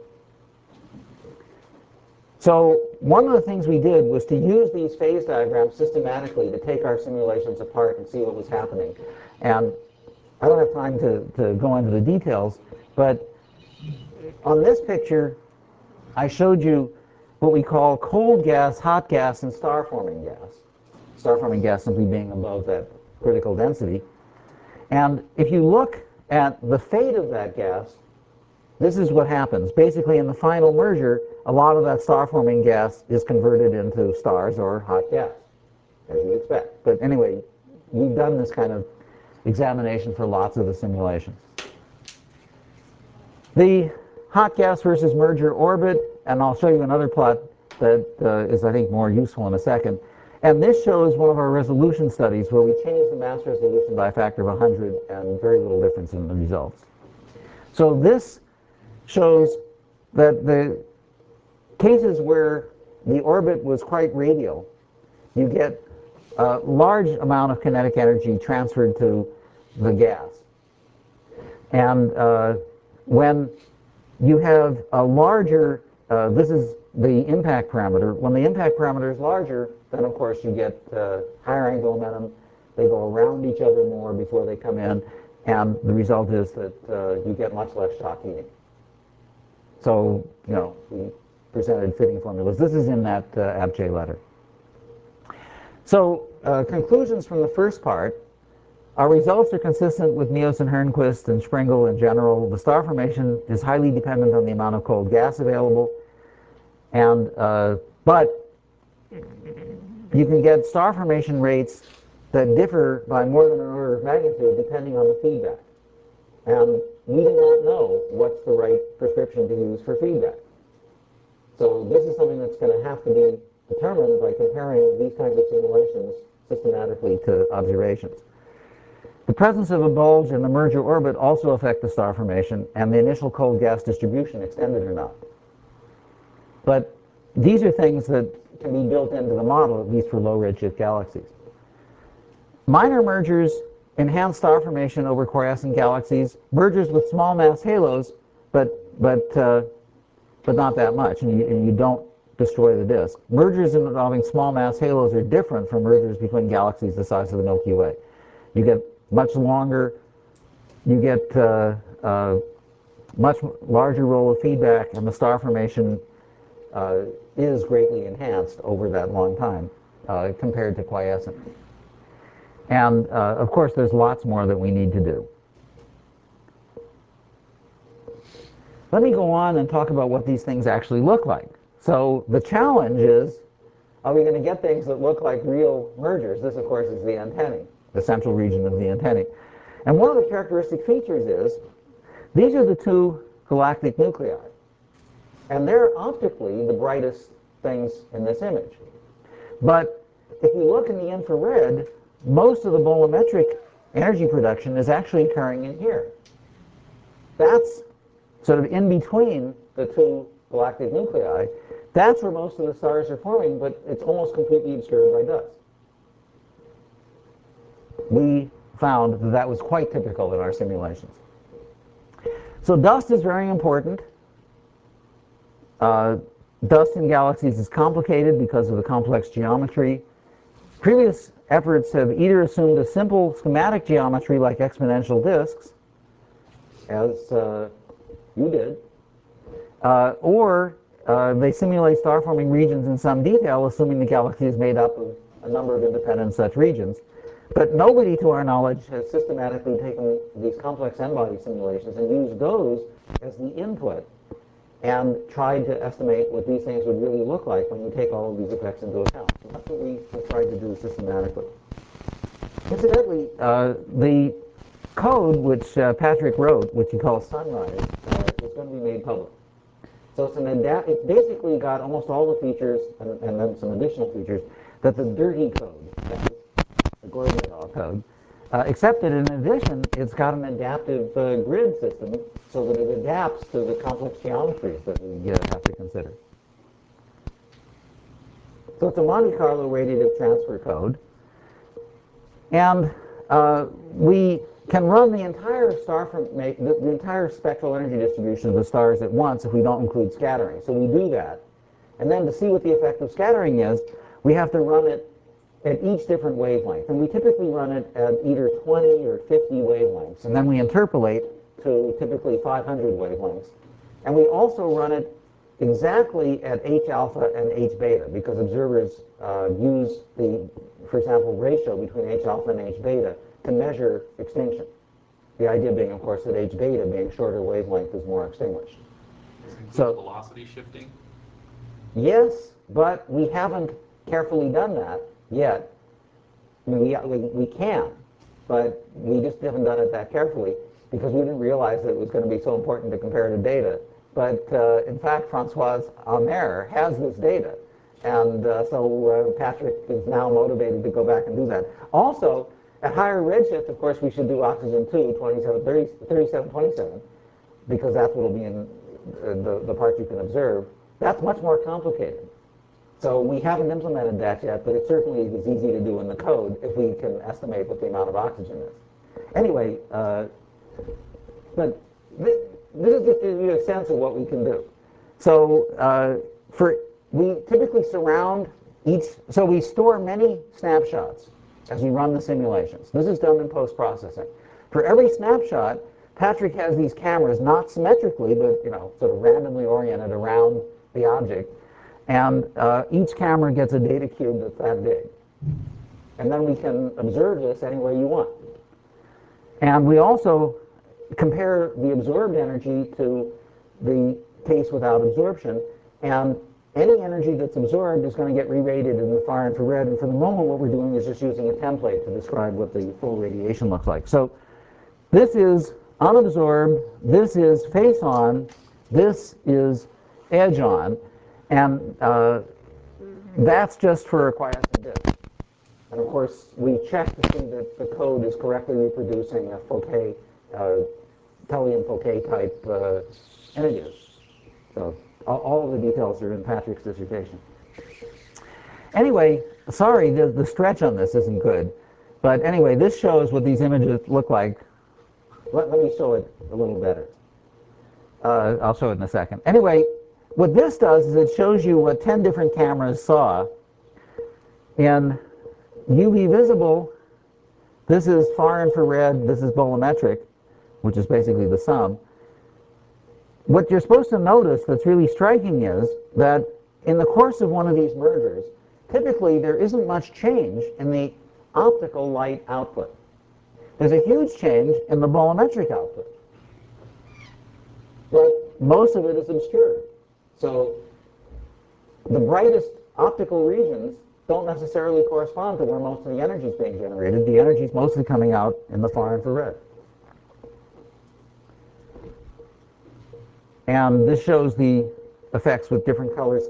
So one of the things we did was to use these phase diagrams systematically to take our simulations apart and see what was happening. And I don't have time to go into the details, but on this picture, I showed you what we call cold gas, hot gas, and star-forming gas. Star-forming gas simply being above that critical density. And if you look at the fate of that gas, this is what happens. Basically, in the final merger, a lot of that star-forming gas is converted into stars or hot gas, as you'd expect. But anyway, we've done this kind of examination for lots of the simulations. The hot gas versus merger orbit, and I'll show you another plot that is, I think, more useful in a second. And this shows one of our resolution studies where we changed the mass resolution by a factor of 100 and very little difference in the results. So this shows that the cases where the orbit was quite radial, you get a large amount of kinetic energy transferred to the gas. And when you have a larger, this is the impact parameter. When the impact parameter is larger, then of course you get higher angular momentum. They go around each other more before they come in, and the result is that you get much less shock heating. So, we presented fitting formulas. This is in that AppJ letter. So, conclusions from the first part. Our results are consistent with Neos and Hernquist and Sprengel in general. The star formation is highly dependent on the amount of cold gas available. And, but you can get star formation rates that differ by more than an order of magnitude depending on the feedback. And we do not know what's the right prescription to use for feedback. So this is something that's going to have to be determined by comparing these kinds of simulations systematically to observations. The presence of a bulge in the merger orbit also affects the star formation and the initial cold gas distribution, extended or not. But these are things that can be built into the model, at least for low redshift galaxies. Minor mergers enhance star formation over quiescent galaxies, mergers with small mass halos, but not that much, and you don't destroy the disk. Mergers involving small mass halos are different from mergers between galaxies the size of the Milky Way. You get much longer, you get much larger role of feedback, and the star formation is greatly enhanced over that long time compared to quiescent. And of course, there's lots more that we need to do. Let me go on and talk about what these things actually look like. So the challenge is, are we going to get things that look like real mergers? This, of course, is the antennae, the central region of the antennae. And one of the characteristic features is, these are the two galactic nuclei. And they're optically the brightest things in this image. But if you look in the infrared, most of the bolometric energy production is actually occurring in here. That's sort of in between the two galactic nuclei. That's where most of the stars are forming, but it's almost completely obscured by dust. We found that that was quite typical in our simulations. So dust is very important. Dust in galaxies is complicated because of the complex geometry. Previous efforts have either assumed a simple schematic geometry like exponential disks, as you did, or they simulate star-forming regions in some detail, assuming the galaxy is made up of a number of independent such regions. But nobody, to our knowledge, has systematically taken these complex n-body simulations and used those as the input and tried to estimate what these things would really look like when you take all of these effects into account. So that's what we have tried to do systematically. Incidentally, the code which Patrick wrote, which he calls Sunrise, is going to be made public. So it's basically got almost all the features, and then some additional features, that the dirty code has, the Gordon-et-al. Code, except that in addition, it's got an adaptive grid system so that it adapts to the complex geometries that we have to consider. So it's a Monte Carlo radiative transfer code. And we can run the entire the entire spectral energy distribution of the stars at once if we don't include scattering. So we do that. And then to see what the effect of scattering is, we have to run it at each different wavelength. And we typically run it at either 20 or 50 wavelengths. And then we interpolate to typically 500 wavelengths. And we also run it exactly at H alpha and H beta, because observers use the, for example, ratio between H alpha and H beta to measure extinction. The idea being, of course, that H beta, being shorter wavelength, is more extinguished. So velocity shifting? Yes, but we haven't carefully done that yet. I mean, we can, but we just haven't done it that carefully because we didn't realize that it was going to be so important to comparative data. But in fact, Francoise Amer has this data. And so Patrick is now motivated to go back and do that. Also, at higher redshift, of course, we should do oxygen 2, 3727, because that's what will be in the part you can observe. That's much more complicated. So we haven't implemented that yet, but it certainly is easy to do in the code if we can estimate what the amount of oxygen is. Anyway, but this is just to give you a sense of what we can do. So we typically surround each, so we store many snapshots as we run the simulations. This is done in post-processing. For every snapshot, Patrick has these cameras, not symmetrically, but sort of randomly oriented around the object. And each camera gets a data cube that's that big. And then we can observe this any way you want. And we also compare the absorbed energy to the case without absorption. And any energy that's absorbed is going to get re-radiated in the far infrared. And for the moment, what we're doing is just using a template to describe what the full radiation looks like. So this is unabsorbed. This is face-on. This is edge-on. And that's just for a quiescent disk. And of course, we check to see that the code is correctly reproducing a Fouquet, Tellian-Fouquet type images. So all of the details are in Patrick's dissertation. Anyway, sorry, the stretch on this isn't good. But anyway, this shows what these images look like. Let me show it a little better. I'll show it in a second. Anyway, what this does is it shows you what 10 different cameras saw. In UV visible, this is far infrared, this is bolometric, which is basically the sum. What you're supposed to notice that's really striking is that in the course of one of these mergers, typically there isn't much change in the optical light output. There's a huge change in the bolometric output, but most of it is obscured. So the brightest optical regions don't necessarily correspond to where most of the energy is being generated. The energy is mostly coming out in the far infrared. And this shows the effects with different colors.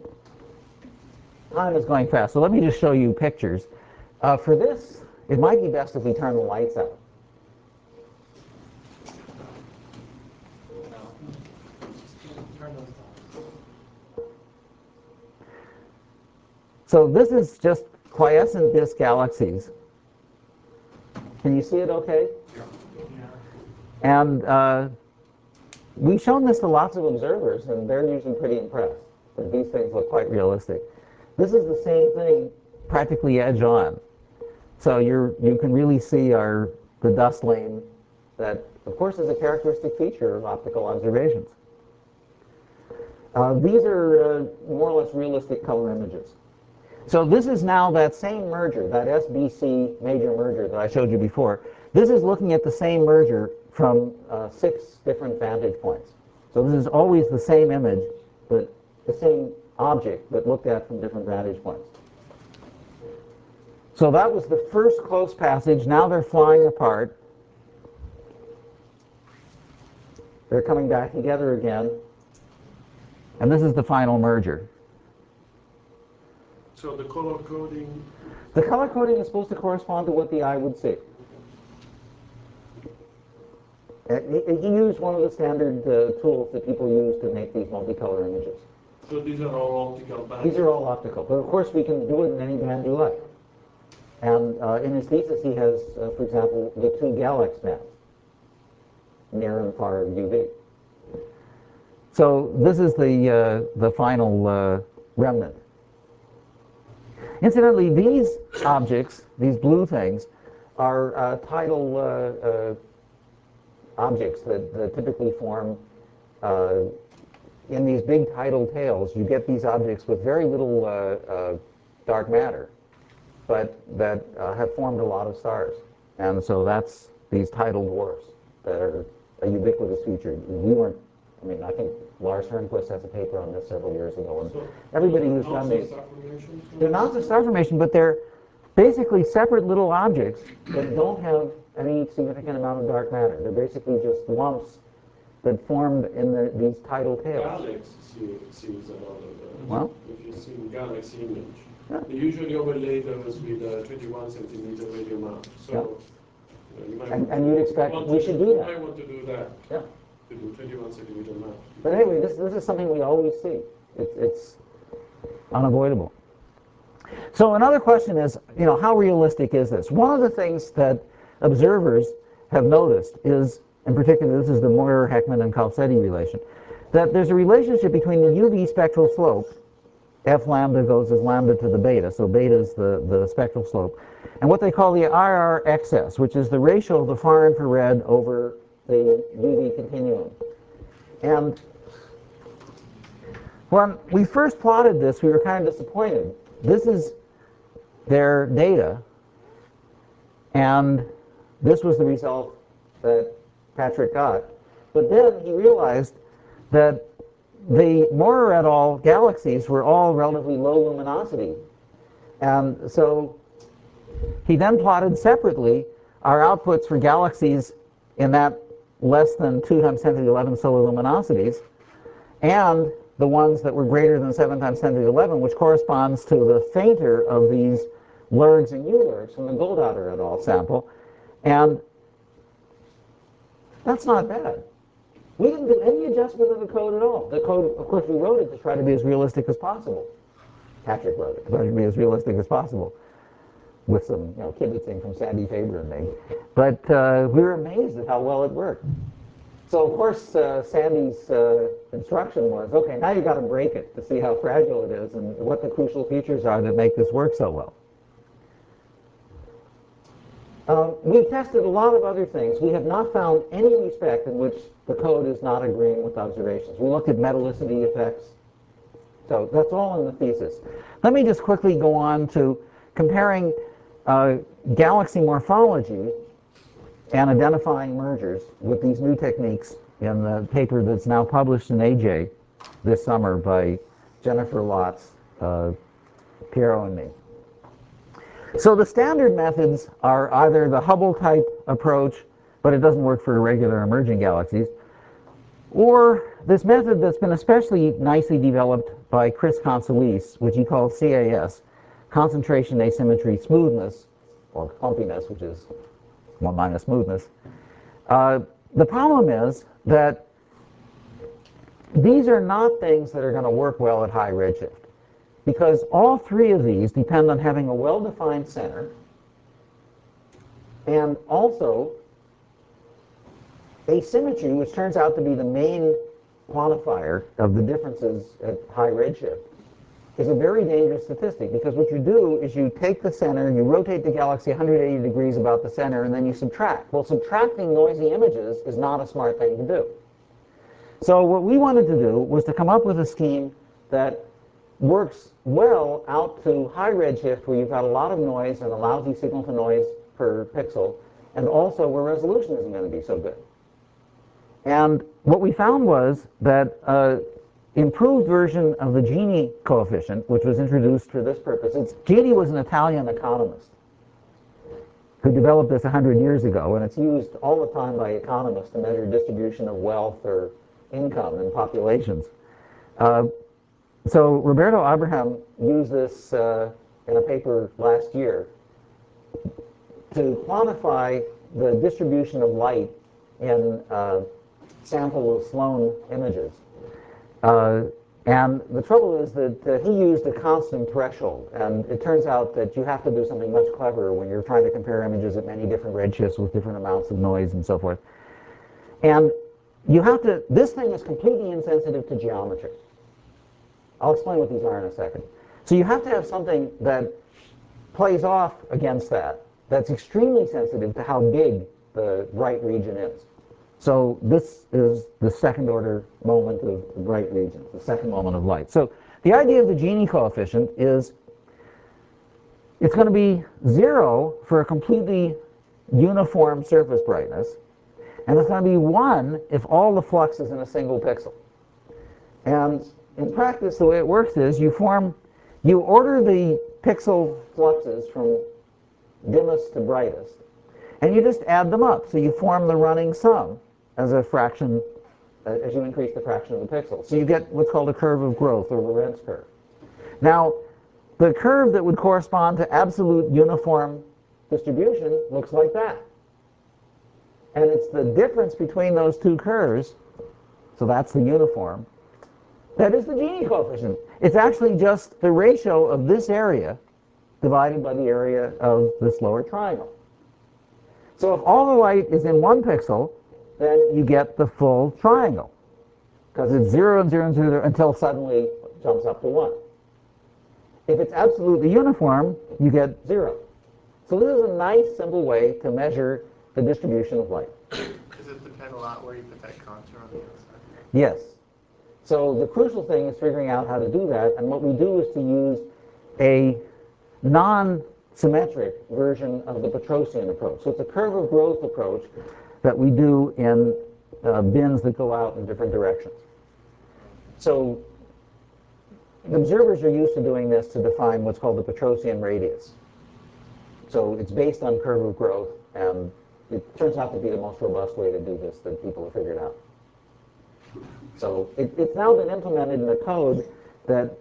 Time is going fast, so let me just show you pictures. For this, it might be best if we turn the lights out. So this is just quiescent disk galaxies. Can you see it okay? Yeah. And we've shown this to lots of observers, and they're usually pretty impressed that these things look quite realistic. This is the same thing, practically edge on. So you can really see the dust lane that, of course, is a characteristic feature of optical observations. These are more or less realistic color images. So this is now that same merger, that SBC major merger that I showed you before. This is looking at the same merger from 6 different vantage points. So this is always the same image, but the same object, but looked at from different vantage points. So that was the first close passage. Now they're flying apart. They're coming back together again. And this is the final merger. So the color coding... The color coding is supposed to correspond to what the eye would see. He used one of the standard tools that people use to make these multicolor images. So these are all optical bands? These are all optical. But of course we can do it in any band you like. And in his thesis he has, for example, the 2 Galax bands, near and far UV. So this is the final remnant. Incidentally, these objects, these blue things, are tidal objects that typically form in these big tidal tails. You get these objects with very little dark matter, but that have formed a lot of stars. And so that's these tidal dwarfs that are a ubiquitous feature. I think Lars Hernquist has a paper on this several years ago. And so everybody who's done these, they're not of star formation, but they're basically separate little objects that don't have any significant amount of dark matter. They're basically just lumps that formed in these tidal tails. Galax seems a lot of Well, if you see Galaxy image, yeah. they usually overlay those with a 21 centimeter radio mount. So you might And you'd expect we should do You that. might want to do that. Yeah. To do 21 centimeter mount. But anyway, this is something we always see. It's unavoidable. So another question is, how realistic is this? One of the things that observers have noticed is, in particular, this is the Moyer-Heckman and Calcetti relation, that there's a relationship between the UV spectral slope, F lambda goes as lambda to the beta, so beta is the spectral slope, and what they call the IR excess, which is the ratio of the far infrared over the UV continuum. And when we first plotted this, we were kind of disappointed. This is their data, and this was the result that Patrick got. But then he realized that the Moyer et al. Galaxies were all relatively low luminosity. And so he then plotted separately our outputs for galaxies in that less than 2 times 10 to the 11 solar luminosities, and the ones that were greater than 7 times 10 to the 11, which corresponds to the fainter of these Lurgs and U-Lurgs from the Goldadder et al. Sample. And that's not bad. We didn't do any adjustment of the code at all. The code, of course, we wrote it to try to be as realistic as possible. Patrick wrote it to try to be as realistic as possible, with some kibitzing from Sandy Faber and me. But we were amazed at how well it worked. So of course, Sandy's instruction was, okay, now you've got to break it to see how fragile it is and what the crucial features are that make this work so well. We've tested a lot of other things. We have not found any respect in which the code is not agreeing with observations. We looked at metallicity effects. So that's all in the thesis. Let me just quickly go on to comparing galaxy morphology and identifying mergers with these new techniques in the paper that's now published in AJ this summer by Jennifer Lotz, Piero, and me. So the standard methods are either the Hubble-type approach, but it doesn't work for irregular emerging galaxies, or this method that's been especially nicely developed by Chris Consolis, which he calls CAS, concentration, asymmetry, smoothness, or clumpiness, which is 1 minus smoothness. The problem is that these are not things that are going to work well at high redshift, because all three of these depend on having a well-defined center and also asymmetry, which turns out to be the main quantifier of the differences at high redshift, is a very dangerous statistic, because what you do is you take the center, you rotate the galaxy 180 degrees about the center, and then you subtract. Well, subtracting noisy images is not a smart thing to do. So what we wanted to do was to come up with a scheme that works well out to high redshift, where you've got a lot of noise and a lousy signal to noise per pixel, and also where resolution isn't going to be so good. And what we found was that improved version of the Gini coefficient, which was introduced for this purpose. Gini was an Italian economist who developed this 100 years ago, and it's used all the time by economists to measure distribution of wealth or income in populations. So Roberto Abraham used this in a paper last year to quantify the distribution of light in sample of Sloan images. And the trouble is that he used a constant threshold, and it turns out that you have to do something much cleverer when you're trying to compare images at many different redshifts with different amounts of noise and so forth. And you have to, this thing is completely insensitive to geometry. I'll explain what these are in a second. So you have to have something that plays off against that, that's extremely sensitive to how big the bright region is. So this is the second order moment of the bright region, the second moment of light. So the idea of the Gini coefficient is it's going to be 0 for a completely uniform surface brightness, and it's going to be 1 if all the flux is in a single pixel. And in practice, the way it works is you order the pixel fluxes from dimmest to brightest, and you just add them up. So you form the running sum as a fraction, as you increase the fraction of the pixel. So you get what's called a curve of growth, or Lorentz curve. Now, the curve that would correspond to absolute uniform distribution looks like that. And it's the difference between those two curves, so that's the uniform, that is the Gini coefficient. It's actually just the ratio of this area divided by the area of this lower triangle. So if all the light is in 1 pixel, then you get the full triangle, because it's 0 and 0 and 0 until suddenly it jumps up to 1. If it's absolutely uniform, you get 0. So this is a nice, simple way to measure the distribution of light. Does it depend a lot where you put that contour on the outside? Yes. So the crucial thing is figuring out how to do that, and what we do is to use a non-symmetric version of the Petrosian approach. So it's a curve of growth approach that we do in bins that go out in different directions. So the observers are used to doing this to define what's called the Petrosian radius. So it's based on curve of growth, and it turns out to be the most robust way to do this that people have figured out. So it's now been implemented in a code that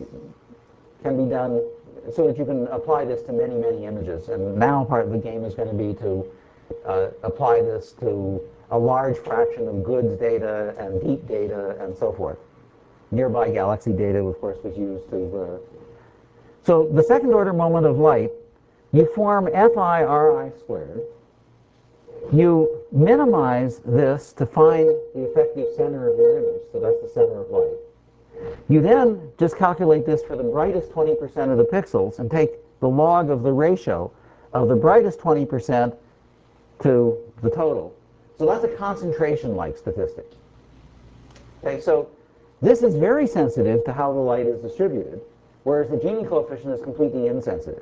can be done so that you can apply this to many, many images. And now part of the game is going to be to apply this to a large fraction of goods data and deep data and so forth. Nearby galaxy data, of course, was used to... So the second order moment of light, you form Fi Ri squared. You minimize this to find the effective center of your image. So that's the center of light. You then just calculate this for the brightest 20% of the pixels and take the log of the ratio of the brightest 20% to the total. So that's a concentration-like statistic. Okay, so this is very sensitive to how the light is distributed, whereas the Gini coefficient is completely insensitive.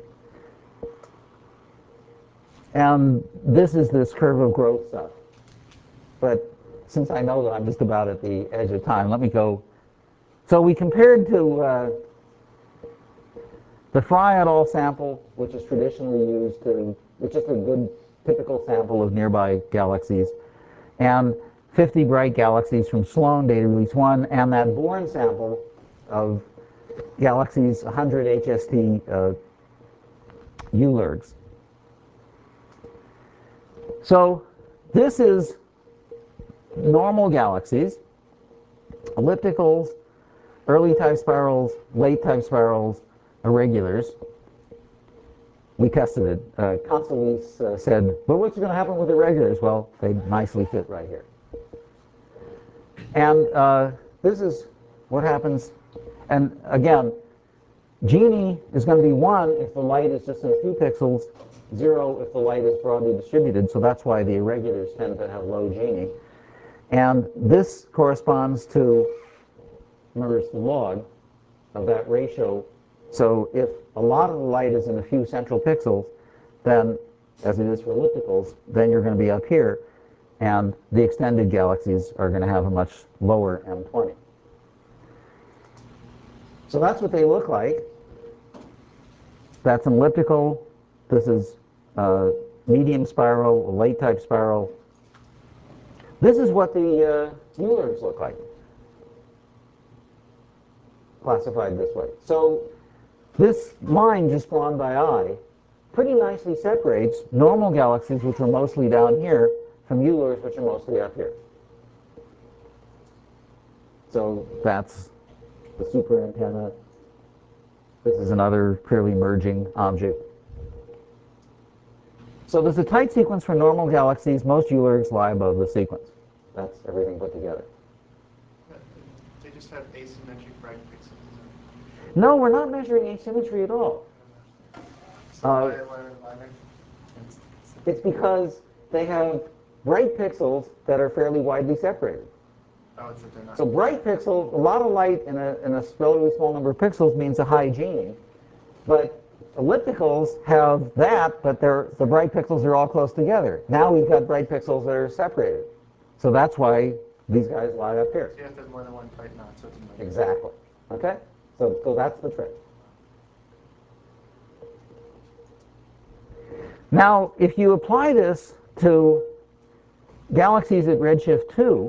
And this is this curve of growth stuff. But since I know that I'm just about at the edge of time, let me go. So we compared to the Frye et al. Sample, which is traditionally used to, which is a good typical sample of nearby galaxies, and 50 bright galaxies from Sloan data release 1, and that Born sample of galaxies 100 HST ULIRGs. So this is normal galaxies, ellipticals, early type spirals, late type spirals, irregulars. We tested it. Constellis said, well, what's going to happen with irregulars? Well, they nicely fit right here. And this is what happens. And again, Gini is going to be 1 if the light is just in a few pixels, 0 if the light is broadly distributed. So that's why the irregulars tend to have low Gini. And this corresponds to, remember, it's the log of that ratio. So if a lot of the light is in a few central pixels, then, as it is for ellipticals, then you're going to be up here. And the extended galaxies are going to have a much lower M20. So that's what they look like. That's an elliptical. This is medium spiral, a late type spiral. This is what the ULIRGs look like, classified this way. So this line just drawn by eye pretty nicely separates normal galaxies, which are mostly down here, from ULIRGs, which are mostly up here. So that's the super antenna. This is another clearly merging object. So there's a tight sequence for normal galaxies. Most ULIRGs lie above the sequence. That's everything put together. They just have asymmetric bright pixels. No, we're not measuring asymmetry at all. So It's because they have bright pixels that are fairly widely separated. oh, it's that they're not. So bright pixels, a lot of light in a relatively small number of pixels means a high Gini. But ellipticals have that, but the bright pixels are all close together. Now we've got bright pixels that are separated. So that's why these guys lie up here. So you have to have more than one bright knot, so it's a million. Exactly. Okay? So that's the trick. Now, if you apply this to galaxies at redshift 2,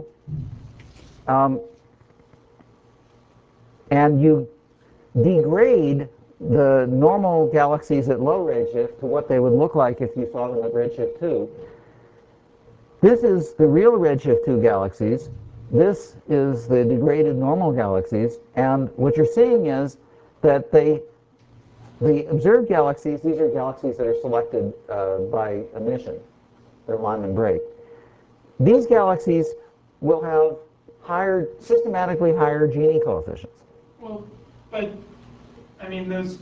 and you degrade the normal galaxies at low redshift to what they would look like if you saw them at redshift 2, this is the real redshift 2 galaxies. This is the degraded normal galaxies. And what you're seeing is that the observed galaxies, these are galaxies that are selected by emission. They're Lyman break. These galaxies will have systematically higher Gini coefficients. Well, but, I mean, those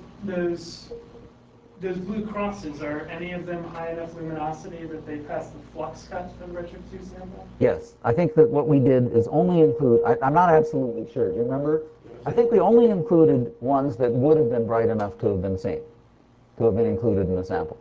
blue crosses, are any of them high enough luminosity that they pass the flux cut for the redshift 2 sample? Yes, I think that what we did is only include, I'm not absolutely sure, do you remember? I think we only included ones that would have been bright enough to have been seen, to have been included in the sample.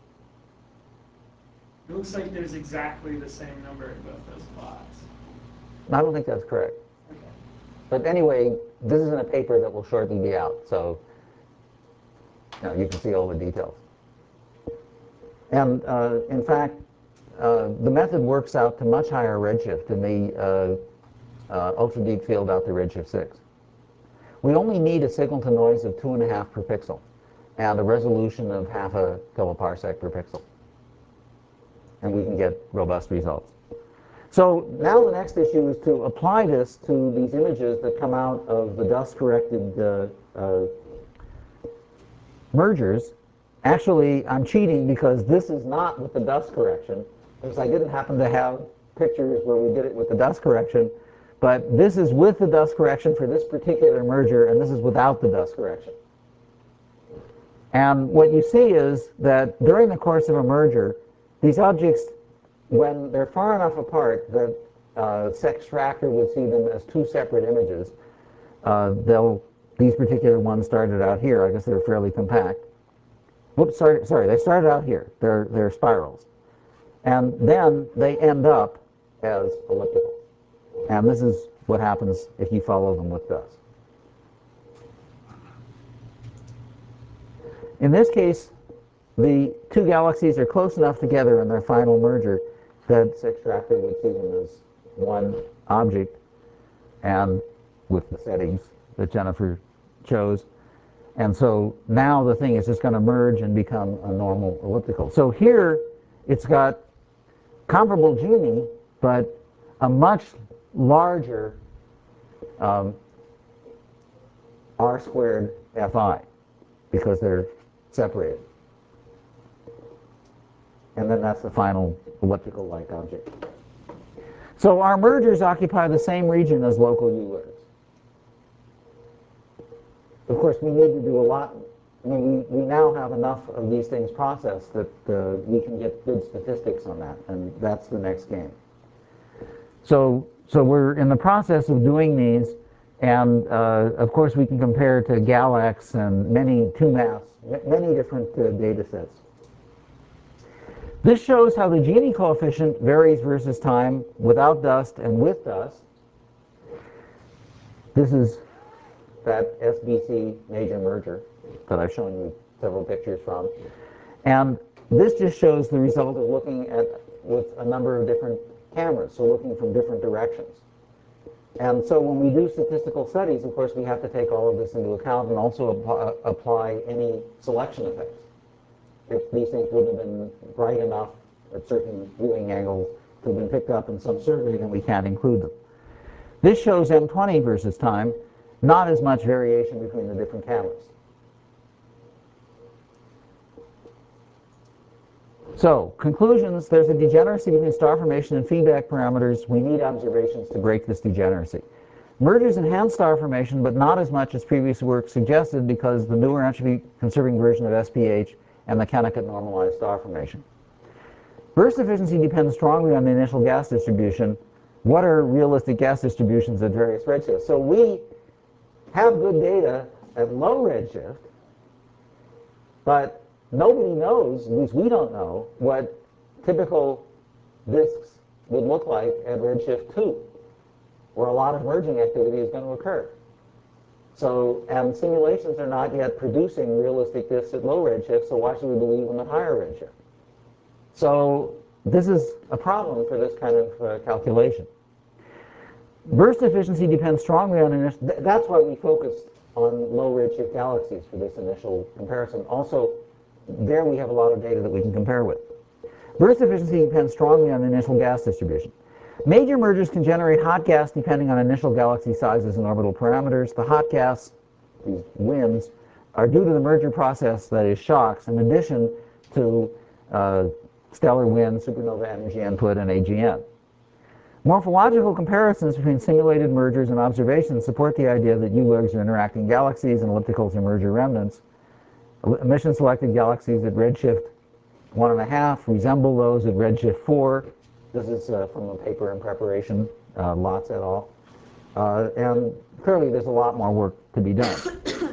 It looks like there's exactly the same number in both those plots. I don't think that's correct. Okay. But anyway, this is in a paper that will shortly be out, so you can see all the details. And in fact, the method works out to much higher redshift in the ultra deep field out to redshift 6. We only need a signal to noise of 2.5 per pixel and a resolution of half a kiloparsec per pixel. And we can get robust results. So now the next issue is to apply this to these images that come out of the dust-corrected mergers. Actually, I'm cheating because this is not with the dust correction. because I didn't happen to have pictures where we did it with the dust correction, but this is with the dust correction for this particular merger, and this is without the dust correction. And what you see is that during the course of a merger, these objects, when they're far enough apart that Sextractor would see them as two separate images, these particular ones started out here. I guess they were fairly compact. Whoops, sorry, they started out here. They're spirals. And then they end up as elliptical. And this is what happens if you follow them with dust. In this case, the two galaxies are close enough together in their final merger that Sextractor would see them as one object, and with the settings that Jennifer chose. And so now the thing is just going to merge and become a normal elliptical. So here it's got comparable Gini, but a much larger R squared Fi, because they're separated. And then that's the final elliptical-like object. So our mergers occupy the same region as local Eulers. Of course, we need to do a lot. I mean, we now have enough of these things processed that we can get good statistics on that, and that's the next game. So we're in the process of doing these, and of course we can compare to GALAX and many 2MASS, many different data sets. This shows how the Gini coefficient varies versus time without dust and with dust. This is that SBC major merger that I've shown you several pictures from. And this just shows the result of looking at with a number of different cameras, so looking from different directions. And so when we do statistical studies, of course, we have to take all of this into account and also apply any selection effects. If these things would have been bright enough at certain viewing angles to have been picked up in some survey, then we can't include them. This shows M20 versus time, not as much variation between the different cameras. So, conclusions, there's a degeneracy between star formation and feedback parameters. We need observations to break this degeneracy. Mergers enhance star formation, but not as much as previous work suggested, because the newer entropy-conserving version of SPH and the Kennicutt normalized star formation. Burst efficiency depends strongly on the initial gas distribution. What are realistic gas distributions at various redshifts? So we have good data at low redshift, but nobody knows, at least we don't know, what typical disks would look like at redshift 2, where a lot of merging activity is going to occur. So, and simulations are not yet producing realistic disks at low redshift, so why should we believe them at higher redshift? So this is a problem for this kind of calculation. Burst efficiency depends strongly on initial. That's why we focused on low redshift galaxies for this initial comparison. Also, there we have a lot of data that we can compare with. Burst efficiency depends strongly on the initial gas distribution. Major mergers can generate hot gas depending on initial galaxy sizes and orbital parameters. The hot gas, these winds, are due to the merger process, that is shocks, in addition to stellar wind, supernova energy input, and AGN. Morphological comparisons between simulated mergers and observations support the idea that ULIRGs are interacting galaxies and ellipticals are merger remnants. Emission-selected galaxies at redshift 1.5 resemble those at redshift 4. This is from a paper in preparation, Lotz et al. And clearly there's a lot more work to be done.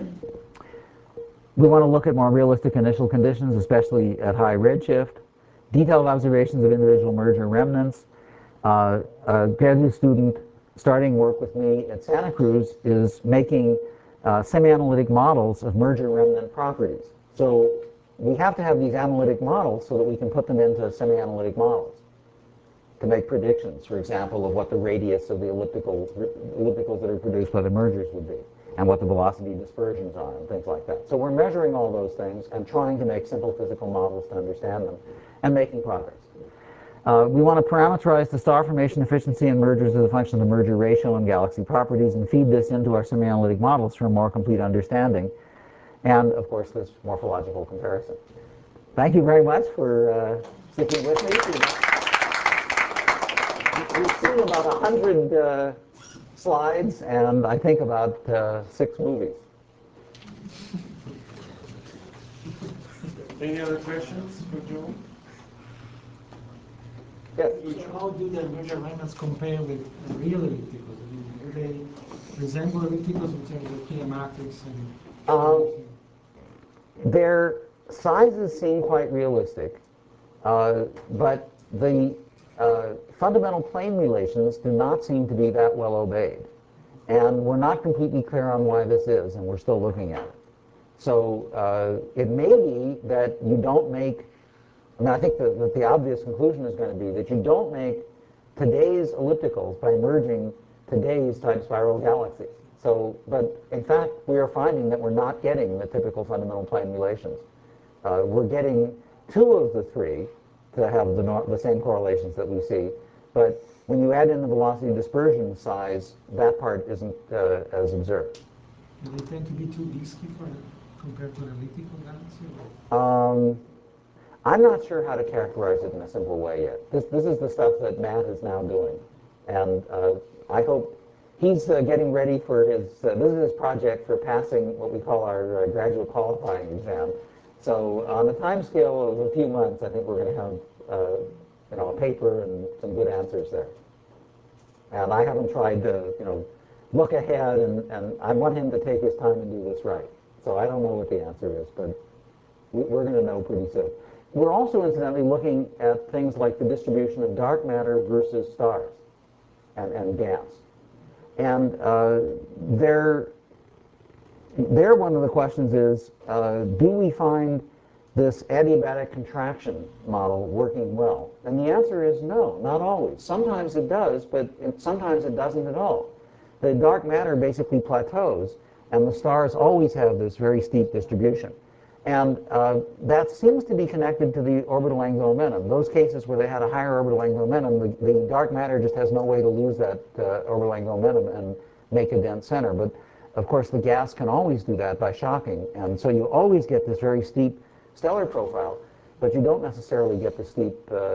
We want to look at more realistic initial conditions, especially at high redshift. Detailed observations of individual merger remnants. A graduate student starting work with me at Santa Cruz is making semi-analytic models of merger remnant properties. So we have to have these analytic models so that we can put them into semi-analytic models to make predictions, for example, of what the radius of the ellipticals that are produced by the mergers would be, and what the velocity dispersions are, and things like that. So we're measuring all those things and trying to make simple physical models to understand them, and making progress. We want to parameterize the star formation efficiency in mergers as a function of the merger ratio and galaxy properties, and feed this into our semi-analytic models for a more complete understanding, and of course this morphological comparison. Thank you very much for sticking with me. You've seen about 100 slides, and I think about 6 movies. Any other questions for Joe? Yes. How do the merger alignments compare with real ellipticals? I mean, do they resemble ellipticals in terms of kinematics and? Their sizes seem quite realistic, but the fundamental plane relations do not seem to be that well obeyed. And we're not completely clear on why this is, and we're still looking at it. So it may be that you don't make, I mean, I think that the obvious conclusion is going to be that you don't make today's ellipticals by merging today's type spiral galaxies. So, but in fact, we are finding that we're not getting the typical fundamental plane relations. We're getting 2 of the 3 to have the same correlations that we see, but when you add in the velocity dispersion size, that part isn't as observed. Do they tend to be too disky compared to an elliptical galaxy? I'm not sure how to characterize it in a simple way yet. This is the stuff that Matt is now doing, and I hope he's getting ready for his, this is his project for passing what we call our graduate qualifying exam. So on a time scale of a few months, I think we're going to have a paper and some good answers there. And I haven't tried to look ahead, and I want him to take his time and do this right. So I don't know what the answer is, but we're going to know pretty soon. We're also incidentally looking at things like the distribution of dark matter versus stars and gas. And there one of the questions is, do we find this adiabatic contraction model working well? And the answer is no, not always. Sometimes it does, but sometimes it doesn't at all. The dark matter basically plateaus, and the stars always have this very steep distribution. And that seems to be connected to the orbital angular momentum. Those cases where they had a higher orbital angular momentum, the dark matter just has no way to lose that orbital angular momentum and make a dense center. But of course, the gas can always do that by shocking. And so you always get this very steep stellar profile, but you don't necessarily get the steep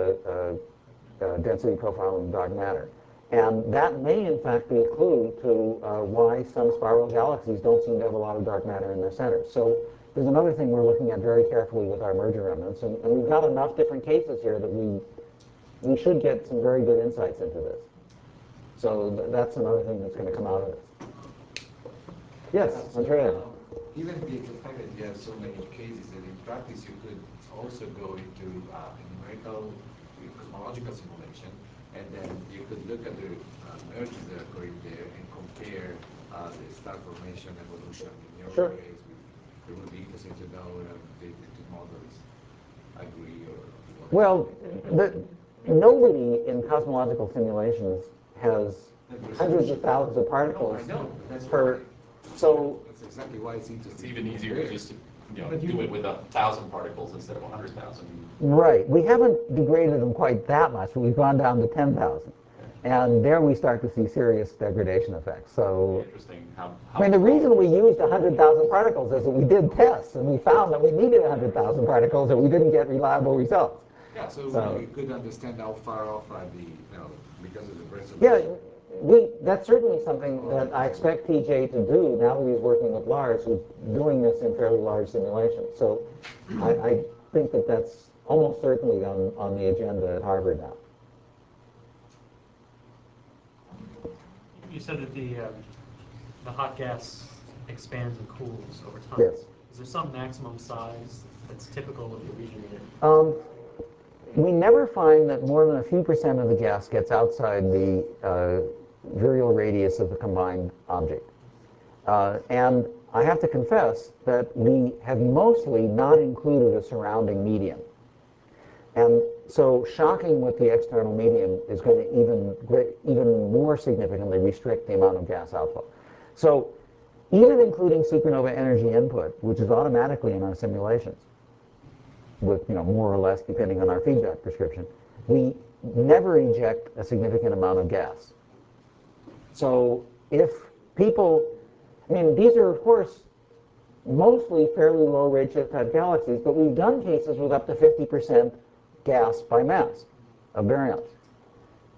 density profile in dark matter. And that may, in fact, be a clue to why some spiral galaxies don't seem to have a lot of dark matter in their centers. So there's another thing we're looking at very carefully with our merger remnants, and we've got enough different cases here that we should get some very good insights into this. So that's another thing that's going to come out of this. Yes, Andrea. Given the fact that you have so many cases, that in practice you could also go into numerical cosmological simulation, and then you could look at the mergers that are occurring there and compare the star formation evolution in your Sure. case. It would be interesting to know if the two models agree or. Well, nobody in cosmological simulations has hundreds of thousands of particles No, I know. That's per. why. So That's exactly why it's interesting. It's even easier just to do it with 1,000 particles instead of 100,000. right, we haven't degraded them quite that much, but we've gone down to 10,000, and there we start to see serious degradation effects. So. Interesting. I mean, the reason we used 100,000 particles is that we did tests, and we found that we needed 100,000 particles, and we didn't get reliable results. Yeah, so we could understand how far off are the, because of the resolution. Yeah, that's certainly something that I expect TJ to do now that he's working with Lars, who's doing this in fairly large simulations. So I think that that's almost certainly on the agenda at Harvard now. You said that the hot gas expands and cools over time. Yes. Is there some maximum size that's typical of the region you're in? We never find that more than a few percent of the gas gets outside the virial radius of the combined object. And I have to confess that we have mostly not included a surrounding medium. And so shocking with the external medium is going to even more significantly restrict the amount of gas outflow. So even including supernova energy input, which is automatically in our simulations, with more or less depending on our feedback prescription, we never inject a significant amount of gas. So if people, I mean, these are of course mostly fairly low redshift type galaxies, but we've done cases with up to 50% gas by mass of baryons.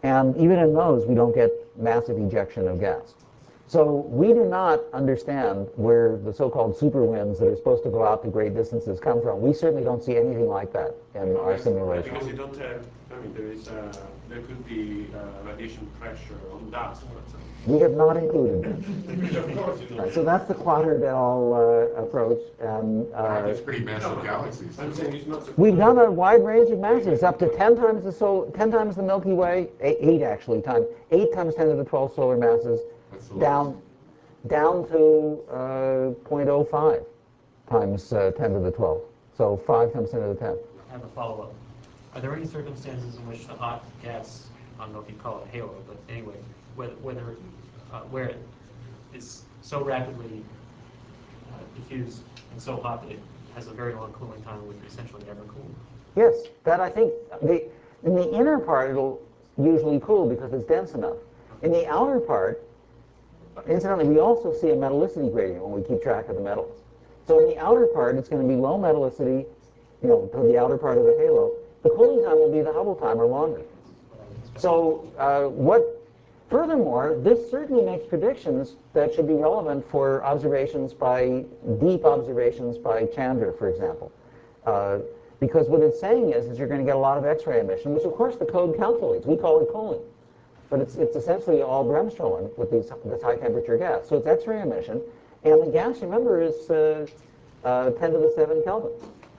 And even in those, we don't get massive ejection of gas. So we do not understand where the so-called super winds that are supposed to go out to great distances come from. We certainly don't see anything like that in our simulation. Because you don't have, I mean, there could be radiation pressure on dust, for example. We have not included that. Of course, you know. Right, so that's the Quaternary approach. And It's pretty massive galaxies. I'm saying it's not. we've done a wide range of masses, up to 10 times the Milky Way, 8 actually, 8 times 10 to the 12 solar masses, That's the down to 0.05 times 10 to the 12. So 5 times 10 to the 10. I have a follow-up. Are there any circumstances in which the hot gas, I don't know if you call it halo, but anyway, where it is so rapidly diffused and so hot that it has a very long cooling time and would essentially never cool? Yes, that I think, in the inner part it'll usually cool because it's dense enough. In the outer part, incidentally, we also see a metallicity gradient when we keep track of the metals. So in the outer part, it's going to be low metallicity, to the outer part of the halo. The cooling time will be the Hubble time or longer. So furthermore, this certainly makes predictions that should be relevant for deep observations by Chandra, for example. Because what it's saying is you're going to get a lot of X-ray emission, which of course the code calculates. We call it cooling. But it's essentially all bremsstrahlung with this high temperature gas. So it's X-ray emission, and the gas, remember, is 10 to the 7 Kelvin.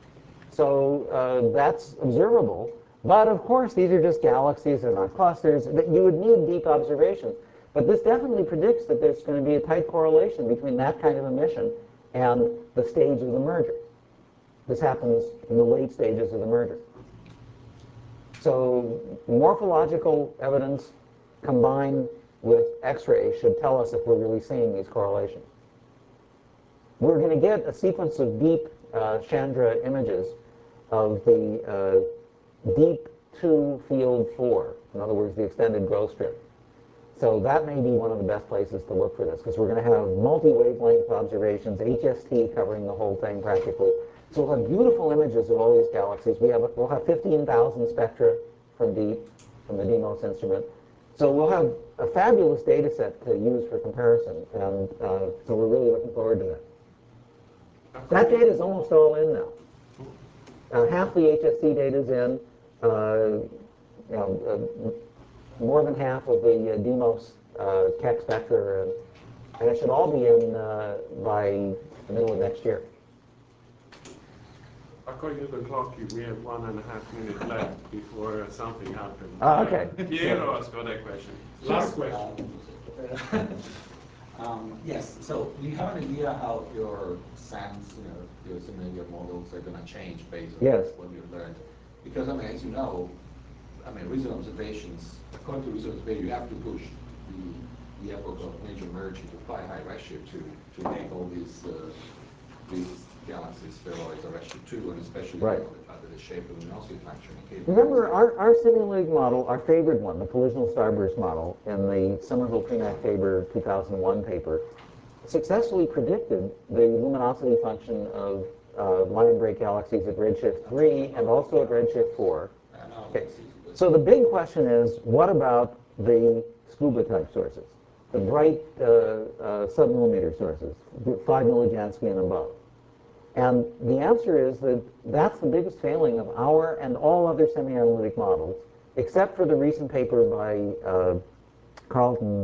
So that's observable. But of course, these are just galaxies, they're not clusters. You would need deep observation. But this definitely predicts that there's going to be a tight correlation between that kind of emission and the stage of the merger. This happens in the late stages of the merger. So morphological evidence combined with X-ray should tell us if we're really seeing these correlations. We're going to get a sequence of deep Chandra images of the deep 2 field 4, in other words, the extended growth strip. So that may be one of the best places to look for this, because we're going to have multi-wavelength observations, HST covering the whole thing practically. So we'll have beautiful images of all these galaxies. We'll have 15,000 spectra from the DEIMOS instrument. So we'll have a fabulous data set to use for comparison, and so we're really looking forward to that. That data is almost all in now. Half the HSC data is in. More than half of the DEIMOS Keck spectra, and it should all be in by the middle of next year. According to the clock, we have 1.5 minutes left before something happens. Okay. Piero asked for that question. Last question. Yes, so do you have an idea how your SAMs, your simulated models are going to change based on what you've learned? Because, as you know, recent observations, according to recent observations, you have to push the epoch of major merge into quite high redshift to make all these galaxies, spheroids are redshift 2, and especially under the shape of luminosity function. Remember, our simulated model, our favorite one, the collisional starburst model, in the Somerville-Premack-Faber 2001 paper, successfully predicted the luminosity function of line break galaxies at redshift 3 and also at redshift 4. Okay. So the big question is, what about the scuba-type sources, the bright sub-millimeter sources, 5 millijansky and above? And the answer is that that's the biggest failing of our and all other semi-analytic models, except for the recent paper by Carlton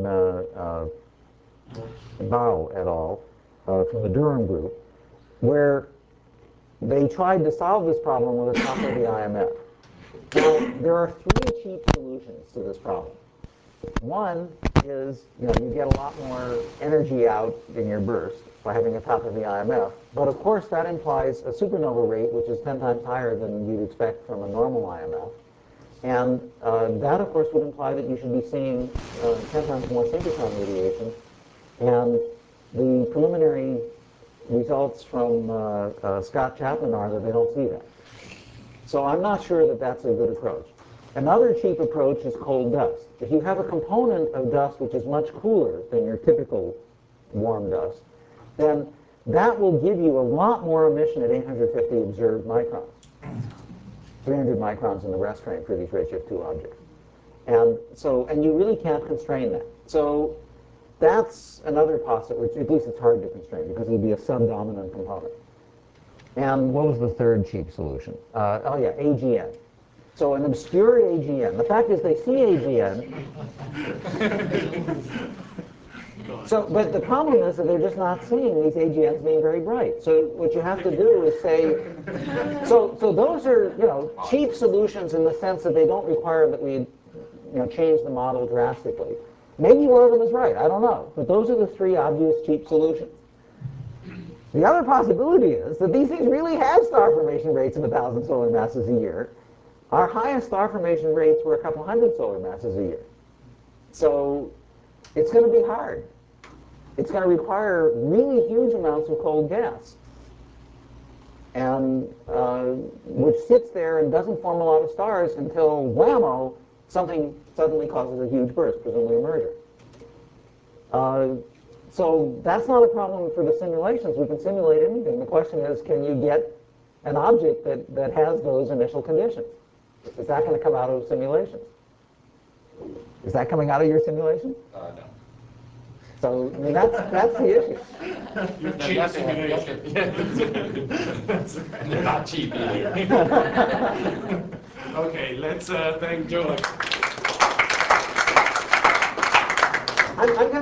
Bao et al. From the Durham group, where they tried to solve this problem with a top of the IMF. Now, there are 3 cheap solutions to this problem. One is, you get a lot more energy out in your burst by having a top of the IMF. But of course, that implies a supernova rate, which is 10 times higher than you'd expect from a normal IMF. And that, of course, would imply that you should be seeing 10 times more synchrotron radiation. And the preliminary results from Scott Chapman are that they don't see that. So I'm not sure that that's a good approach. Another cheap approach is cold dust. If you have a component of dust which is much cooler than your typical warm dust, then that will give you a lot more emission at 850 observed microns. 300 microns in the rest frame for these redshift 2 objects. And you really can't constrain that. So that's another posit, which at least it's hard to constrain because it'll be a subdominant component. And what was the third cheap solution? Oh yeah, AGN. So an obscure AGN. The fact is they see AGN. But the problem is that they're just not seeing these AGNs being very bright. So what you have to do is say, so those are cheap solutions in the sense that they don't require that we change the model drastically. Maybe one of them is right, I don't know. But those are the three obvious cheap solutions. The other possibility is that these things really have star formation rates of 1,000 solar masses a year. Our highest star formation rates were a couple hundred solar masses a year. So it's going to be hard. It's going to require really huge amounts of cold gas, and which sits there and doesn't form a lot of stars until, whammo, something suddenly causes a huge burst, presumably a merger. So that's not a problem for the simulations. We can simulate anything. The question is, can you get an object that has those initial conditions? Is that going to come out of simulations? Is that coming out of your simulation? No. So I mean, that's the issue. Cheap simulation. And they're not cheap either. Okay, let's thank George. I'm